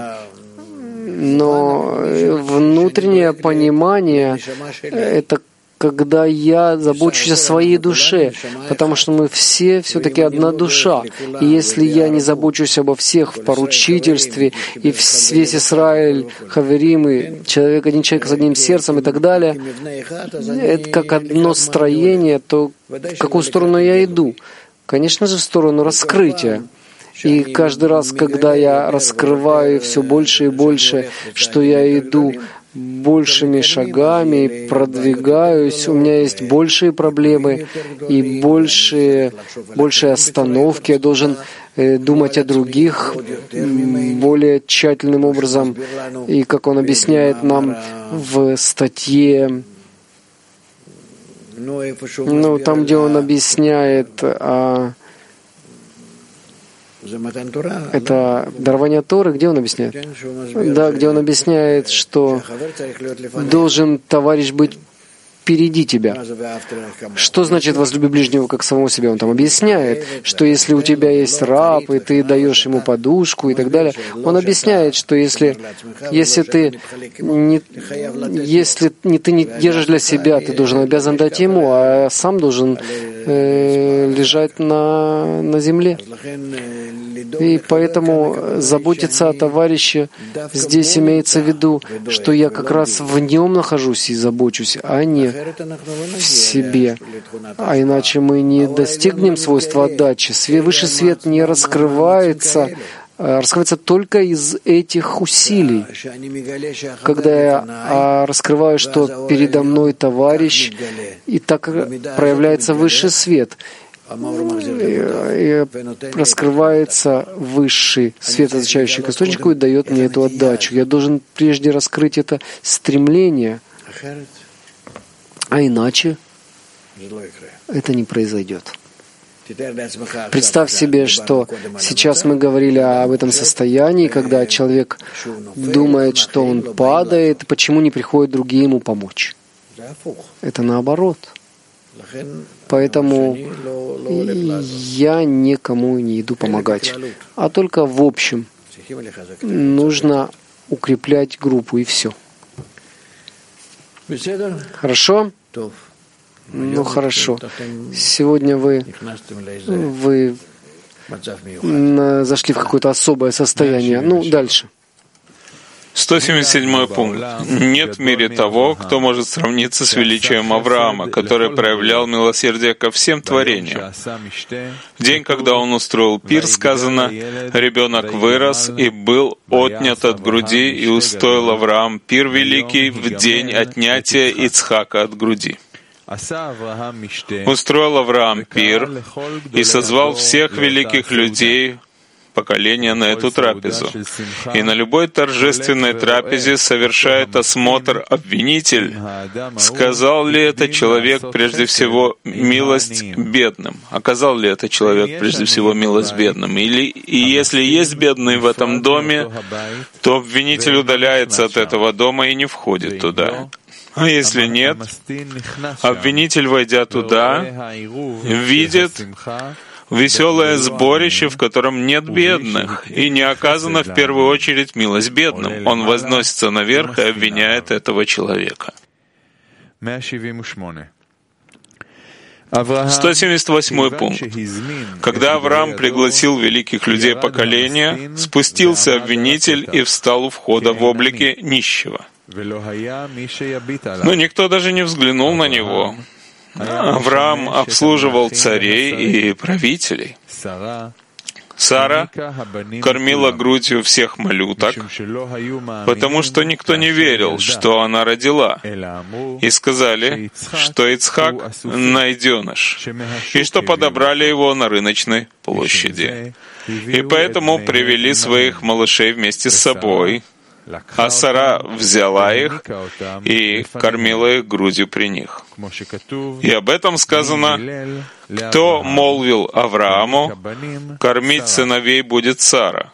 Но внутреннее понимание — это когда я забочусь о своей душе, потому что мы все-таки одна душа. И если я не забочусь обо всех в поручительстве, и весь Израиль, хаверим, и один человек с одним сердцем и так далее, это как одно строение, то в какую сторону я иду? Конечно же, в сторону раскрытия. И каждый раз, когда я раскрываю все больше и больше, что я иду большими шагами, продвигаюсь, у меня есть большие проблемы и большие остановки. Я должен думать о других более тщательным образом. И как он объясняет нам в статье, там, где он объясняет это дарование Торы, где он объясняет? Да, где он объясняет, что должен товарищ быть впереди тебя. Что значит «возлюби ближнего как самого себя»? Он там объясняет, что если у тебя есть раб, и ты даешь ему подушку и так далее, он объясняет, что если ты не держишь для себя, ты обязан дать ему, а сам должен лежать на земле. И поэтому заботиться о товарище здесь имеется в виду, что я как раз в нем нахожусь и забочусь, а не в себе. А иначе мы не достигнем свойства отдачи. Высший свет не раскрывается раскрывается только из этих усилий. Когда я раскрываю, что передо мной товарищ, и так проявляется высший свет, и раскрывается высший свет, означающий к источнику, и дает мне эту отдачу. Я должен прежде раскрыть это стремление, а иначе это не произойдет. Представь себе, что сейчас мы говорили об этом состоянии, когда человек думает, что он падает, почему не приходят другие ему помочь. Это наоборот. Поэтому я никому не иду помогать, а только в общем нужно укреплять группу, и все. Хорошо? Ну хорошо. Сегодня вы зашли в какое-то особое состояние. Ну, дальше. 177 пункт. Нет в мире того, кто может сравниться с величием Авраама, который проявлял милосердие ко всем творениям. В день, когда он устроил пир, сказано, ребенок вырос и был отнят от груди, и устроил Авраам пир великий в день отнятия Ицхака от груди. Устроил Авраам пир и созвал всех великих людей поколения на эту трапезу. И на любой торжественной трапезе совершает осмотр обвинитель, сказал ли этот человек прежде всего милость бедным, оказал ли этот человек прежде всего милость бедным, и если есть бедный в этом доме, то обвинитель удаляется от этого дома и не входит туда. А если нет, обвинитель, войдя туда, видит веселое сборище, в котором нет бедных, и не оказана в первую очередь милость бедным. Он возносится наверх и обвиняет этого человека. 178 пункт. Когда Авраам пригласил великих людей поколения, спустился обвинитель и встал у входа в облике нищего. Но никто даже не взглянул на него. Авраам обслуживал царей и правителей. Сара кормила грудью всех малюток, потому что никто не верил, что она родила. И сказали, что Ицхак — найденыш, и что подобрали его на рыночной площади. И поэтому привели своих малышей вместе с собой, а Сара взяла их и кормила их грудью при них. И об этом сказано, кто молвил Аврааму, кормить сыновей будет Сара.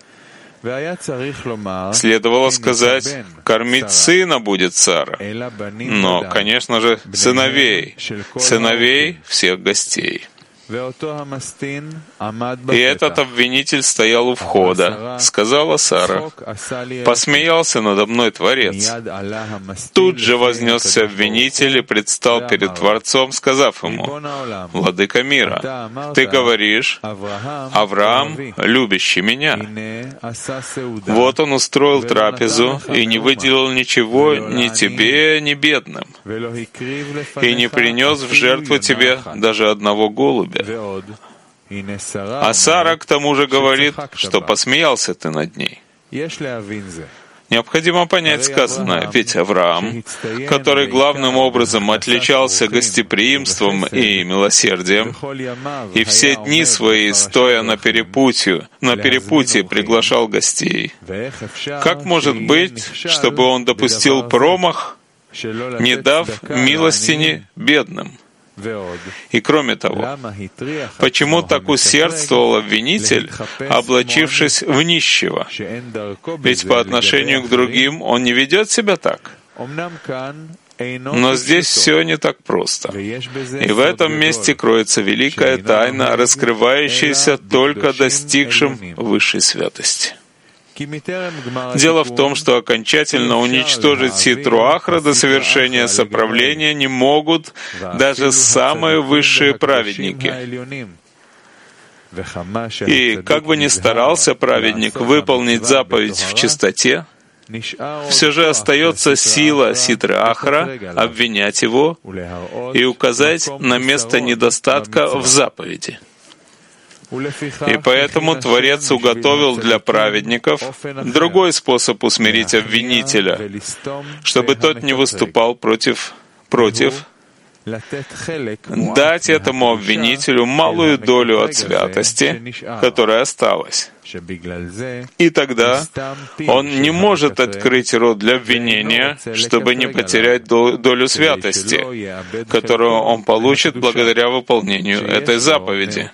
Следовало сказать, кормить сына будет Сара. Но, конечно же, сыновей всех гостей. И этот обвинитель стоял у входа. Сказала Сара, посмеялся надо мной Творец. Тут же вознесся обвинитель и предстал перед Творцом, сказав ему, Владыка мира, ты говоришь, Авраам, любящий меня. Вот он устроил трапезу и не выделил ничего ни тебе, ни бедным, и не принес в жертву тебе даже одного голубя. А Сара к тому же говорит, что посмеялся ты над ней. Необходимо понять сказанное, ведь Авраам, который главным образом отличался гостеприимством и милосердием, и все дни свои, стоя на перепутье, приглашал гостей. Как может быть, чтобы он допустил промах, не дав милостини бедным? И кроме того, почему так усердствовал обвинитель, облачившись в нищего? Ведь по отношению к другим он не ведет себя так. Но здесь все не так просто. И в этом месте кроется великая тайна, раскрывающаяся только достигшим высшей святости. Дело в том, что окончательно уничтожить ситру Ахра до совершения соправления не могут даже самые высшие праведники. И как бы ни старался праведник выполнить заповедь в чистоте, все же остается сила ситры Ахра обвинять его и указать на место недостатка в заповеди. И поэтому Творец уготовил для праведников другой способ усмирить обвинителя, чтобы тот не выступал против, дать этому обвинителю малую долю от святости, которая осталась. И тогда он не может открыть рот для обвинения, чтобы не потерять долю святости, которую он получит благодаря выполнению этой заповеди.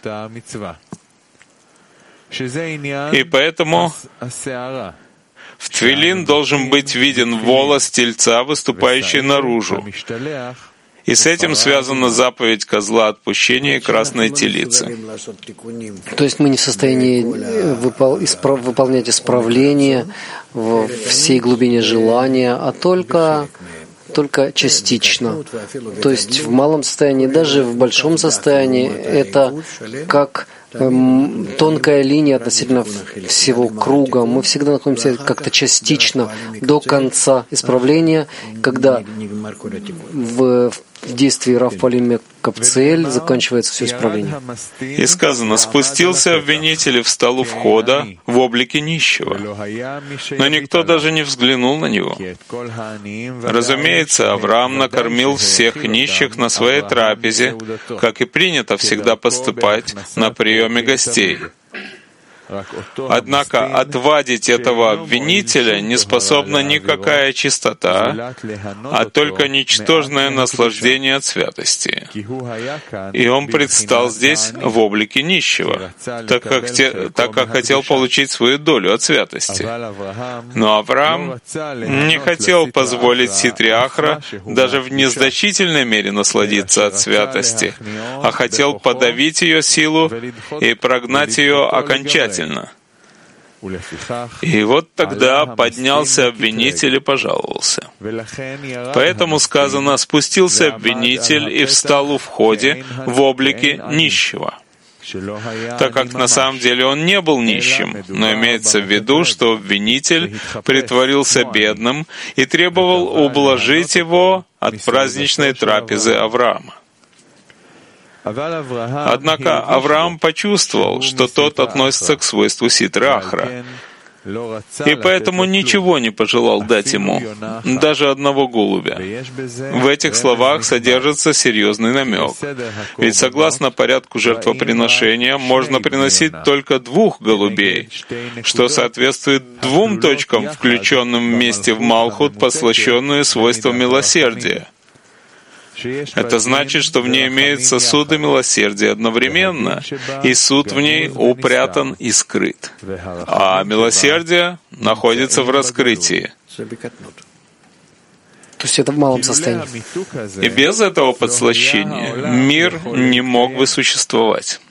И поэтому в тфилин должен быть виден волос тельца, выступающий наружу. И с этим связана заповедь козла отпущения и красной телицы. То есть мы не в состоянии выполнять исправление в всей глубине желания, а только частично. То есть в малом состоянии, даже в большом состоянии, это как тонкая линия относительно всего круга. Мы всегда находимся как-то частично до конца исправления, когда в действии Рав Полим Капциэль заканчивается все исправление. И сказано, спустился обвинитель и встал у входа в облике нищего. Но никто даже не взглянул на него. Разумеется, Авраам накормил всех нищих на своей трапезе, как и принято всегда поступать на приеме гостей. Однако отвадить этого обвинителя не способна никакая чистота, а только ничтожное наслаждение от святости. И он предстал здесь в облике нищего, так как хотел получить свою долю от святости. Но Авраам не хотел позволить Ситре Ахра даже в незначительной мере насладиться от святости, а хотел подавить ее силу и прогнать ее окончательно. И вот тогда поднялся обвинитель и пожаловался. Поэтому сказано, спустился обвинитель и встал у входе в облике нищего. Так как на самом деле он не был нищим, но имеется в виду, что обвинитель притворился бедным и требовал ублажить его от праздничной трапезы Авраама. Однако Авраам почувствовал, что тот относится к свойству Ситры Ахра, и поэтому ничего не пожелал дать ему, даже одного голубя. В этих словах содержится серьезный намек. Ведь согласно порядку жертвоприношения можно приносить только 2 голубей, что соответствует 2 точкам, включенным вместе в Малхут, послащенную свойством милосердия. Это значит, что в ней имеется суд и милосердие одновременно, и суд в ней упрятан и скрыт, а милосердие находится в раскрытии. То есть это в малом состоянии. И без этого подслащения мир не мог бы существовать.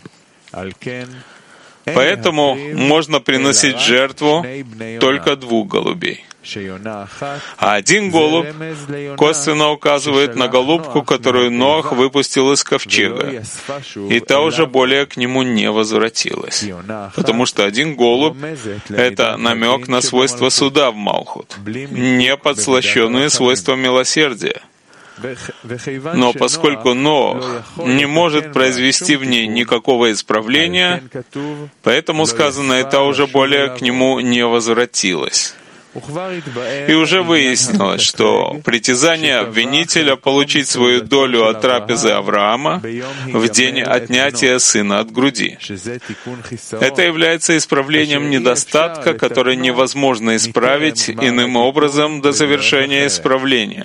Поэтому можно приносить жертву только 2 голубей. А 1 голубь косвенно указывает на голубку, которую Ноах выпустил из ковчега, и та уже более к нему не возвратилась. Потому что 1 голубь — это намек на свойства суда в Малхут, не подслащенные свойства милосердия. Но поскольку Ноах не может произвести в ней никакого исправления, поэтому сказано, это уже более к нему не возвратилось. И уже выяснилось, что притязание обвинителя получить свою долю от трапезы Авраама в день отнятия сына от груди. Это является исправлением недостатка, который невозможно исправить иным образом до завершения исправления.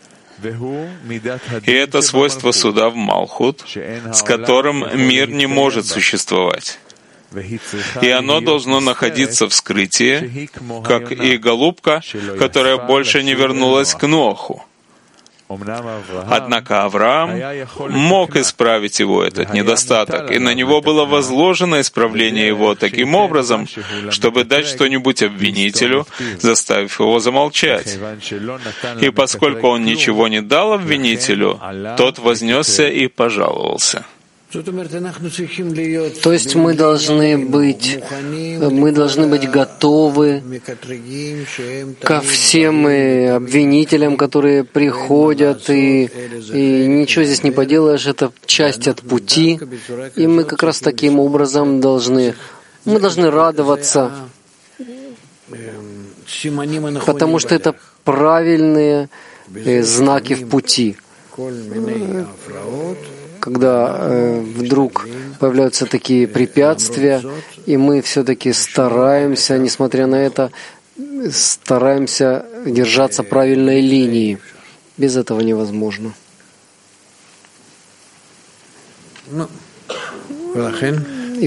И это свойство суда в Малхут, с которым мир не может существовать. И оно должно находиться в скрытии, как и голубка, которая больше не вернулась к Ноаху. Однако Авраам мог исправить его этот недостаток, и на него было возложено исправление его таким образом, чтобы дать что-нибудь обвинителю, заставив его замолчать. И поскольку он ничего не дал обвинителю, тот вознесся и пожаловался. То есть мы должны быть готовы ко всем обвинителям, которые приходят, и ничего здесь не поделаешь, это часть от пути, и мы как раз таким образом должны радоваться, потому что это правильные знаки в пути. Когда вдруг появляются такие препятствия, и мы все-таки стараемся, несмотря на это, держаться правильной линии. Без этого невозможно. И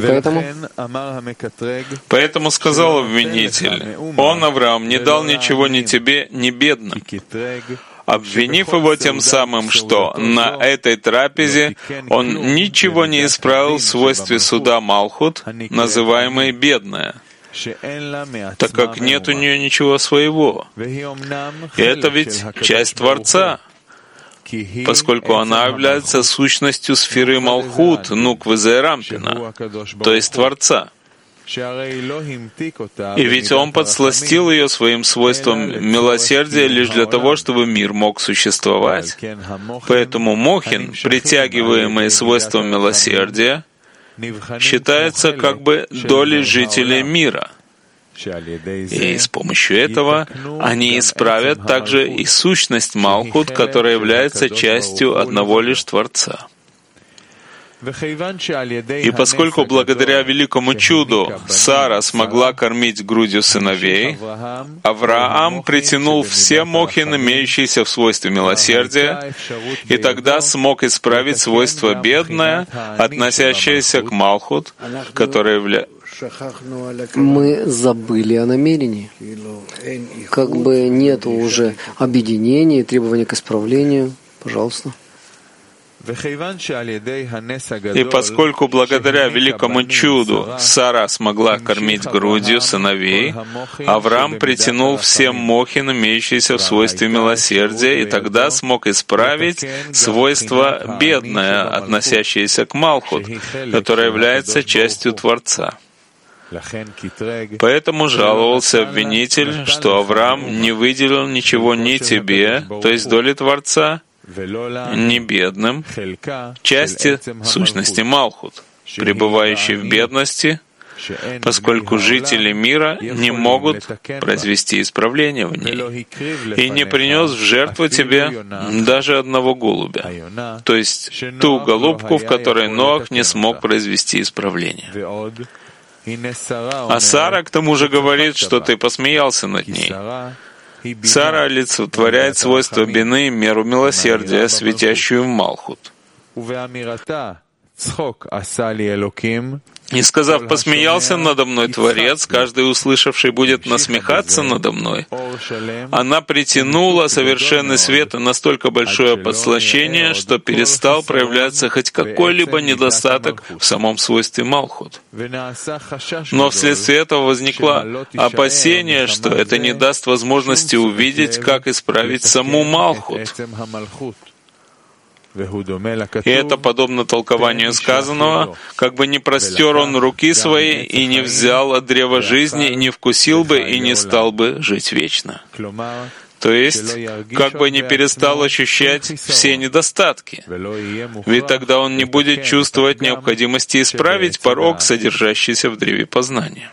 поэтому сказал обвинитель: «Он, Авраам, не дал ничего ни тебе, ни бедным», обвинив его тем самым, что на этой трапезе он ничего не исправил в свойстве суда Малхут, называемой бедная, так как нет у нее ничего своего. И это ведь часть Творца, поскольку она является сущностью сферы Малхут, Нуквы Зерампина, то есть Творца. И ведь Он подсластил ее своим свойством милосердия лишь для того, чтобы мир мог существовать. Поэтому Мохин, притягиваемый свойством милосердия, считается как бы долей жителей мира. И с помощью этого они исправят также и сущность Малхут, которая является частью одного лишь Творца. И поскольку благодаря великому чуду Сара смогла кормить грудью сыновей, Авраам притянул все мохин, имеющиеся в свойстве милосердия, и тогда смог исправить свойство бедное, относящееся к Малхут, которое является... Мы забыли о намерении. Как бы нет уже объединения, требования к исправлению. Пожалуйста. И поскольку благодаря великому чуду Сара смогла кормить грудью сыновей, Авраам притянул все мохин, имеющиеся в свойстве милосердия, и тогда смог исправить свойство бедное, относящееся к Малхут, которое является частью Творца. Поэтому жаловался обвинитель, что Авраам не выделил ничего ни тебе, то есть доли Творца, ни бедным, части сущности Малхут, пребывающей в бедности, поскольку жители мира не могут произвести исправление в ней, и не принес в жертву тебе даже одного голубя, то есть ту голубку, в которой Ноах не смог произвести исправление. А Сара к тому же говорит, что ты посмеялся над ней. Сара олицетворяет свойство бины, меру милосердия, светящую в Малхут. И сказав: «Посмеялся надо мной Творец, каждый услышавший будет насмехаться надо мной», она притянула совершенный свет и настолько большое подслащение, что перестал проявляться хоть какой-либо недостаток в самом свойстве Малхут. Но вследствие этого возникло опасение, что это не даст возможности увидеть, как исправить саму Малхут. И это подобно толкованию сказанного: как бы не простер он руки свои и не взял от древа жизни, и не вкусил бы, и не стал бы жить вечно. То есть, как бы не перестал ощущать все недостатки, ведь тогда он не будет чувствовать необходимости исправить порок, содержащийся в древе познания.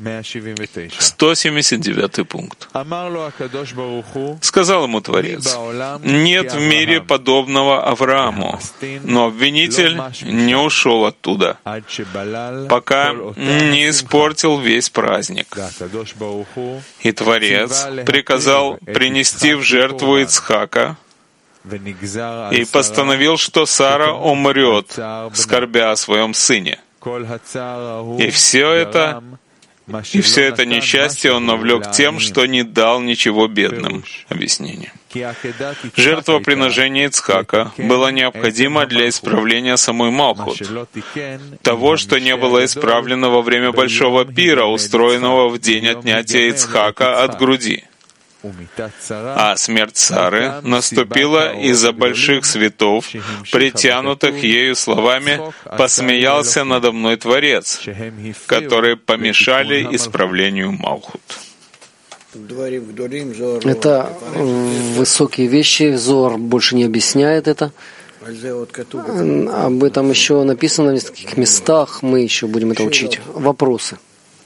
179 пункт. Сказал ему Творец: «Нет в мире подобного Аврааму, но обвинитель не ушел оттуда, пока не испортил весь праздник». И Творец приказал принести в жертву Ицхака и постановил, что Сара умрет, скорбя о своем сыне. И все это несчастье он навлек тем, что не дал ничего бедным. Объяснение. Жертвоприношение Ицхака было необходимо для исправления самой Малхут, того, что не было исправлено во время большого пира, устроенного в день отнятия Ицхака от груди. А смерть Сары наступила из-за больших светов, притянутых ею словами «посмеялся надо мной Творец», которые помешали исправлению Малхут. Это высокие вещи, Зоар больше не объясняет это. Об этом еще написано в нескольких местах, мы еще будем это учить. Вопросы?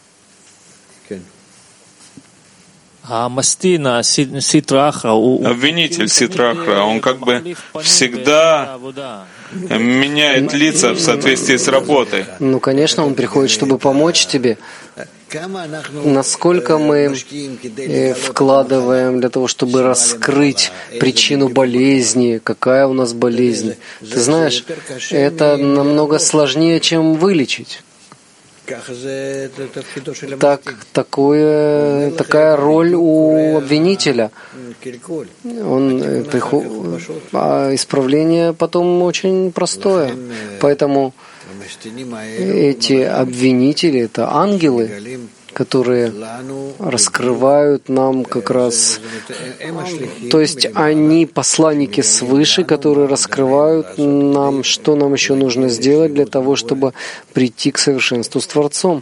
Обвинитель Ситрахра, он как бы всегда меняет лица в соответствии с работой. Ну, конечно, он приходит, чтобы помочь тебе. Насколько мы вкладываем для того, чтобы раскрыть причину болезни, какая у нас болезнь. Ты знаешь, это намного сложнее, чем вылечить. Такая роль у обвинителя. Исправление потом очень простое. Поэтому эти обвинители — это ангелы, которые раскрывают нам как раз, то есть они посланники свыше, которые раскрывают нам, что нам еще нужно сделать для того, чтобы прийти к совершенству с Творцом.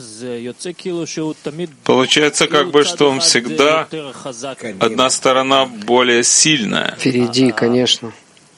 Получается, как бы, что он всегда одна сторона более сильная. Впереди, конечно.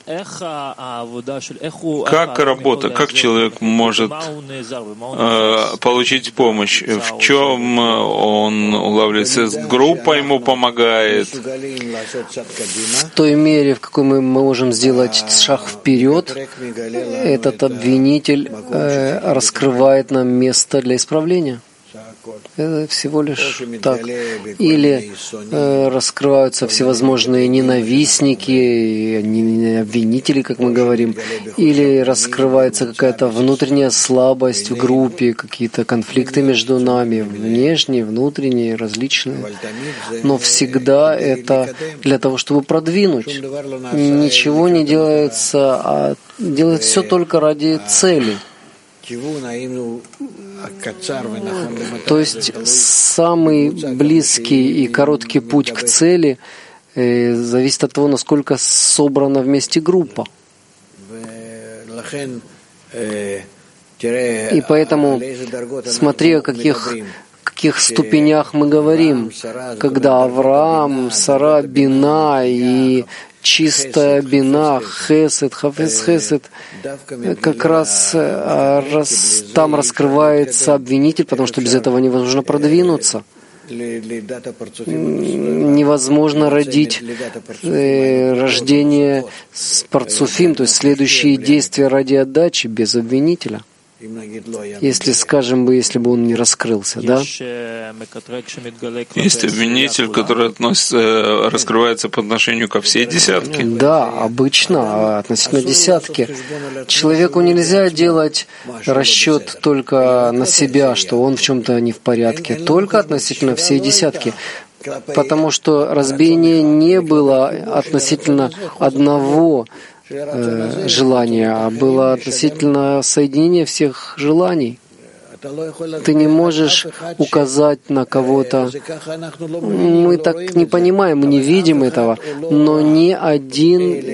Как работа, как человек может получить помощь? В чем он улавливается? Группа ему помогает? В той мере, в какой мы можем сделать шаг вперед, этот обвинитель раскрывает нам место для исправления. Это всего лишь так. Или раскрываются всевозможные ненавистники, обвинители, как мы говорим, или раскрывается какая-то внутренняя слабость в группе, какие-то конфликты между нами, внешние, внутренние, различные. Но всегда это для того, чтобы продвинуть. Ничего не делается, а делается все только ради цели. То есть самый близкий и короткий путь к цели зависит от того, насколько собрана вместе группа. И поэтому смотри, о каких ступенях мы говорим, когда Авраам, Сара, Бина и чистая бина, хесед, хафез хесед, как раз там раскрывается обвинитель, потому что без этого невозможно продвинуться. Невозможно родить рождение с парцуфим, то есть следующие действия ради отдачи без обвинителя. Если, скажем бы, если бы он не раскрылся, да? Есть обвинитель, который раскрывается по отношению ко всей десятке? Да, обычно относительно десятки. Человеку нельзя делать расчет только на себя, что он в чем-то не в порядке, только относительно всей десятки. Потому что разбиение не было относительно одного желания, а было относительно соединения всех желаний. Ты не можешь указать на кого-то. Мы так не понимаем, мы не видим этого, но ни один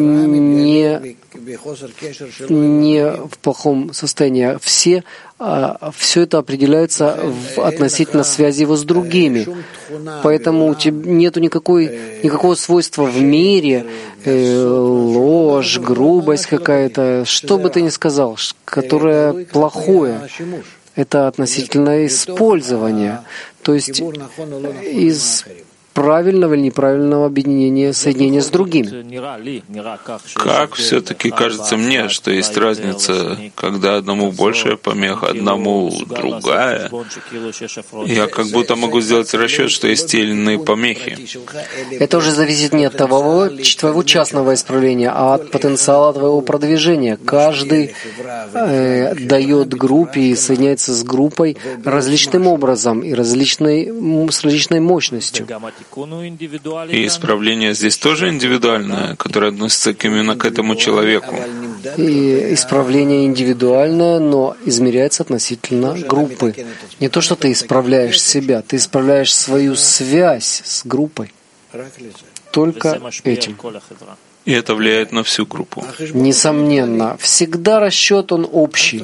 не в плохом состоянии. Все это определяется относительно связи его с другими. Поэтому у тебя нет никакого свойства в мире, ложь, грубость какая-то, что бы ты ни сказал, которое плохое. Это относительно использования, то есть из правильного или неправильного объединения, соединения с другими. Как все-таки кажется мне, что есть разница, когда одному большая помеха, одному другая. Я как будто могу сделать расчет, что есть те или иные помехи. Это уже зависит не от твоего частного исправления, а от потенциала твоего продвижения. Каждый дает группе и соединяется с группой различным образом и с различной мощностью. И исправление здесь тоже индивидуальное, которое относится именно к этому человеку. И исправление индивидуальное, но измеряется относительно группы. Не то, что ты исправляешь себя, ты исправляешь свою связь с группой. только этим. И это влияет на всю группу. Несомненно, всегда расчет он общий.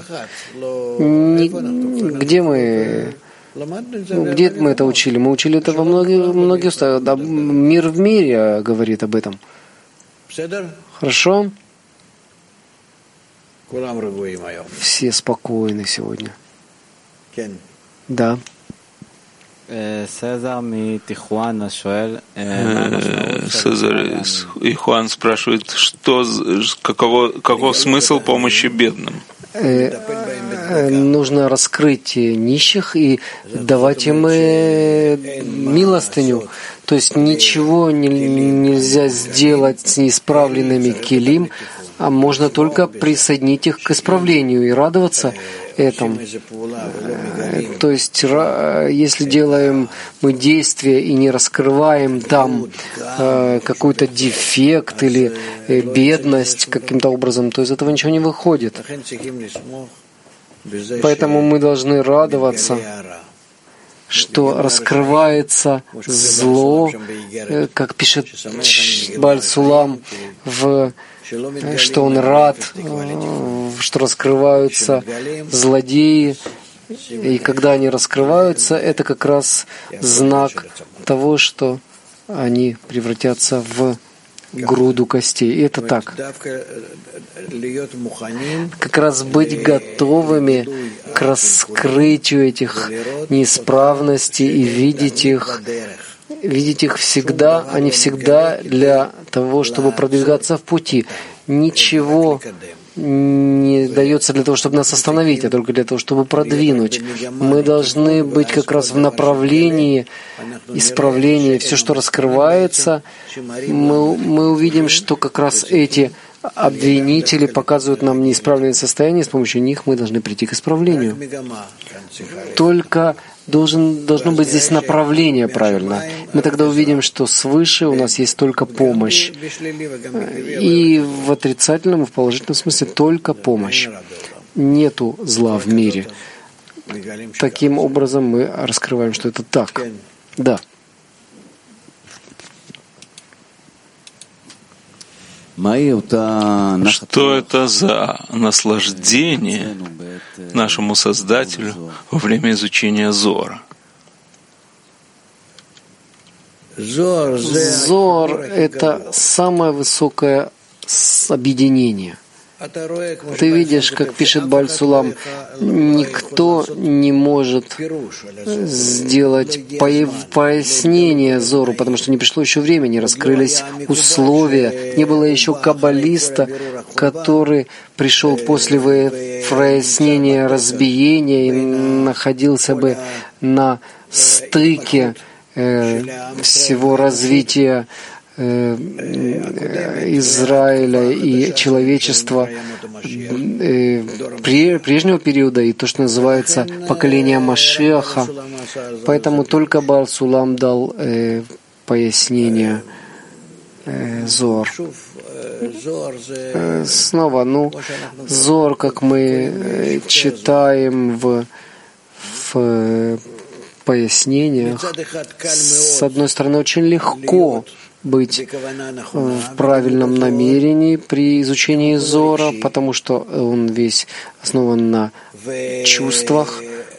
Где мы это учили? Мы учили это во многих устах. Да, мир в мире говорит об этом. Хорошо? Все спокойны сегодня. Да. Сезар и Хуан спрашивает, каков смысл помощи бедным? Нужно раскрыть нищих и давать им милостыню. То есть ничего нельзя сделать с неисправленными келим, а можно только присоединить их к исправлению и радоваться этому. То есть, если делаем мы действия и не раскрываем там какой-то дефект или бедность каким-то образом, то из этого ничего не выходит. Поэтому мы должны радоваться, что раскрывается зло, как пишет Бааль Сулам, что он рад, что раскрываются злодеи, и когда они раскрываются, это как раз знак того, что они превратятся в груду костей. И это так. Как раз быть готовыми к раскрытию этих неисправностей и видеть их всегда, они всегда для того, чтобы продвигаться в пути. Ничего не дается для того, чтобы нас остановить, а только для того, чтобы продвинуть. Мы должны быть как раз в направлении исправления. Все, что раскрывается, мы увидим, что как раз эти обвинители показывают нам неисправленное состояние, с помощью них мы должны прийти к исправлению. Только должно быть здесь направление правильно. Мы тогда увидим, что свыше у нас есть только помощь. И в отрицательном и в положительном смысле только помощь. Нету зла в мире. Таким образом мы раскрываем, что это так. Да. Что это за наслаждение нашему Создателю во время изучения Зоара? Зоар — это самое высокое объединение. Ты видишь, как пишет Бааль Сулам, никто не может сделать пояснение Зору, потому что не пришло еще время, не раскрылись условия, не было еще каббалиста, который пришел после прояснения разбиения и находился бы на стыке всего развития Израиля и человечества прежнего периода и то, что называется поколение Машиаха. Поэтому только Бааль Сулам дал пояснение Зоар. Снова, Зоар, как мы читаем в пояснениях, с одной стороны, очень легко быть в правильном намерении при изучении Зоара, потому что он весь основан на чувствах.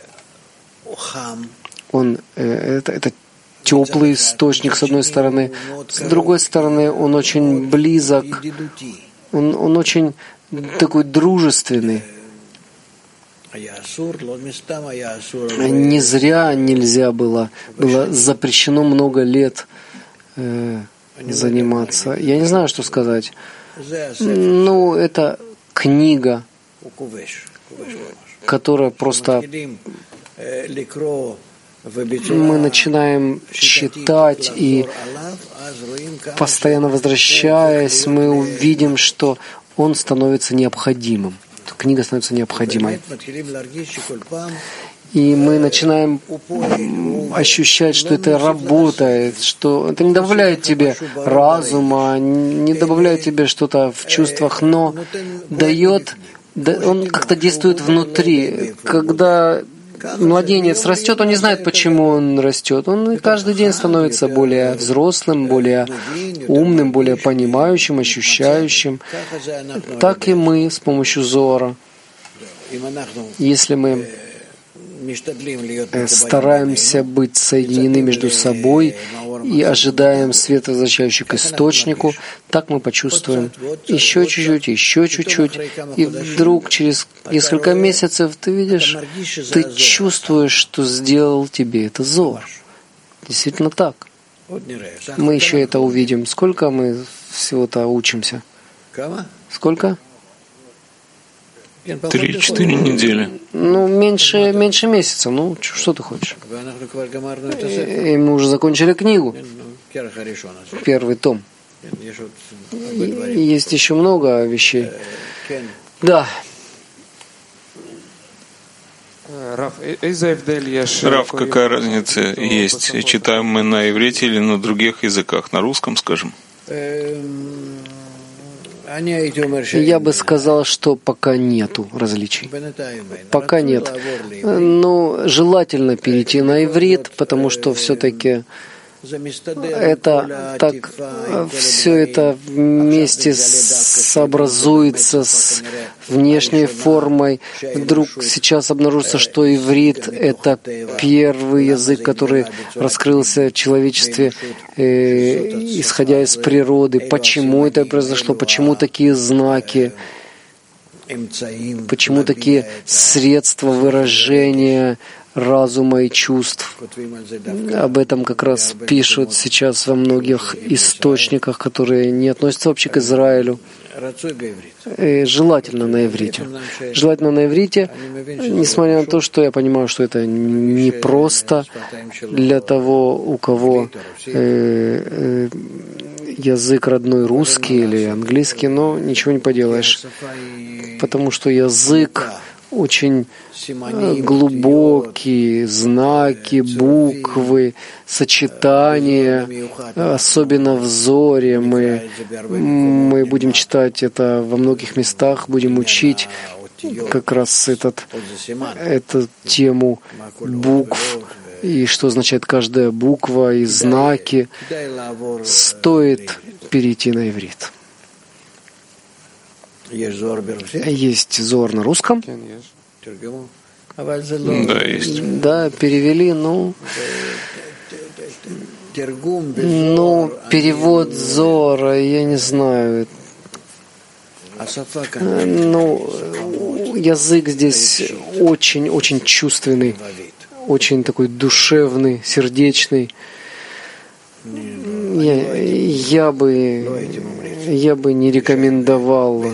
Это теплый источник, с одной стороны. С другой стороны, он очень близок, он очень такой дружественный. Не зря нельзя было запрещено много лет заниматься. Я не знаю, что сказать. Это книга, которая просто мы начинаем читать, и постоянно возвращаясь, мы увидим, что он становится необходимым. Книга становится необходимой. И мы начинаем ощущать, что это работает, что это не добавляет тебе разума, не добавляет тебе что-то в чувствах, но дает, он как-то действует внутри. Когда младенец растет, он не знает, почему он растет. Он каждый день становится более взрослым, более умным, более понимающим, ощущающим. Так и мы с помощью Зоара. Если мы стараемся быть соединены между собой и ожидаем свет, возвращающий к источнику, так мы почувствуем еще чуть-чуть, и вдруг через несколько месяцев ты видишь, ты чувствуешь, что сделал тебе это Зоар. Действительно так. Мы еще это увидим. Сколько мы всего-то учимся? Сколько? 3-4 недели. Ну, меньше месяца. Ну, что ты хочешь? И мы уже закончили книгу. Первый том. Есть еще много вещей. Да. Рав, какая разница есть? Читаем мы на иврите или на других языках? На русском, скажем? Я бы сказал, что пока нету различий. Пока нет. Но желательно перейти на иврит, потому что все-таки это так, все это вместе сообразуется с внешней формой. Вдруг сейчас обнаружится, что иврит — это первый язык, который раскрылся в человечестве, исходя из природы. Почему это произошло? Почему такие знаки? Почему такие средства выражения разума и чувств? Об этом как раз пишут сейчас во многих источниках, которые не относятся вообще к Израилю. Желательно на иврите. Желательно на иврите, несмотря на то, что я понимаю, что это непросто для того, у кого язык родной русский или английский, но ничего не поделаешь. Потому что язык очень глубокие знаки, буквы, сочетания, особенно в Зоре. Мы будем читать это во многих местах, будем учить как раз эту тему букв и что означает каждая буква и знаки. Стоит перейти на иврит. Есть Зор на русском? Да, есть. Да, перевели, ну, перевод Зора, я не знаю. Ну, язык здесь очень чувственный, очень такой душевный, сердечный. Я бы не рекомендовал.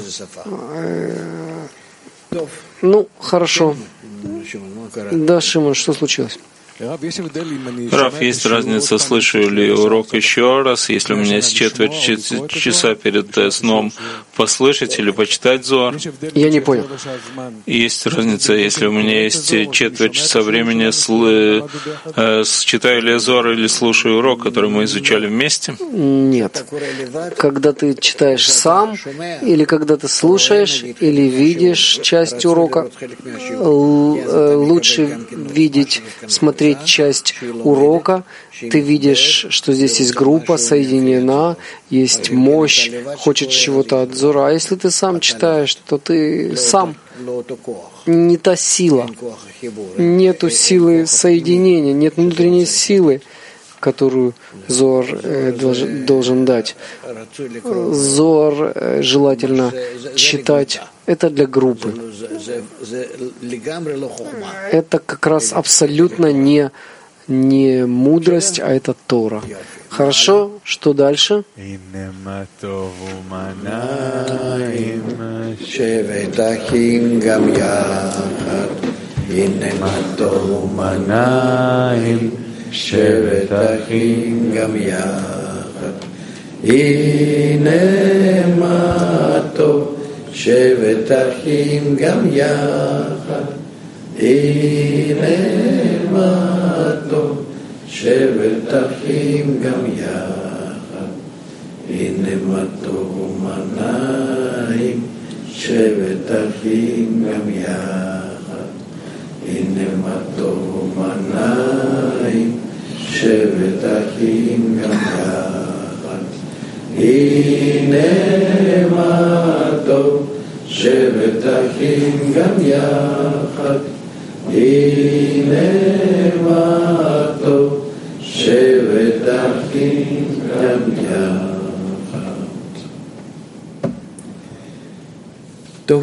Ну, хорошо. Да, Шимон, что случилось? Рав, есть разница, слышу ли урок еще раз, если у меня есть четверть часа перед сном, послушать или почитать Зоар? Я не понял. Есть разница, если у меня есть четверть часа времени, читаю ли Зоар или слушаю урок, который мы изучали вместе? Нет. Когда ты читаешь сам, или когда ты слушаешь, или видишь часть урока, лучше видеть, смотреть часть урока, ты видишь, что здесь есть группа, соединена, есть мощь, хочет чего-то от Зора. А если ты сам читаешь, то ты сам. Не та сила. Нету силы соединения, нет внутренней силы, которую Зор должен дать. Зор желательно читать. Это для группы. Это как раз абсолютно не мудрость, а это Тора. Хорошо, что дальше? שבת אחים גם יחד. הנה מה טוב, שבת אחים גם יחד. הנה מה טוב, שבת אחים גם יחד. הנה מה טוב ומנעים, שבת אחים גם יחד. הנה מה טוב מניים שבט אחים גם יחד הנה מה טוב שבט אחים גם יחד הנה מה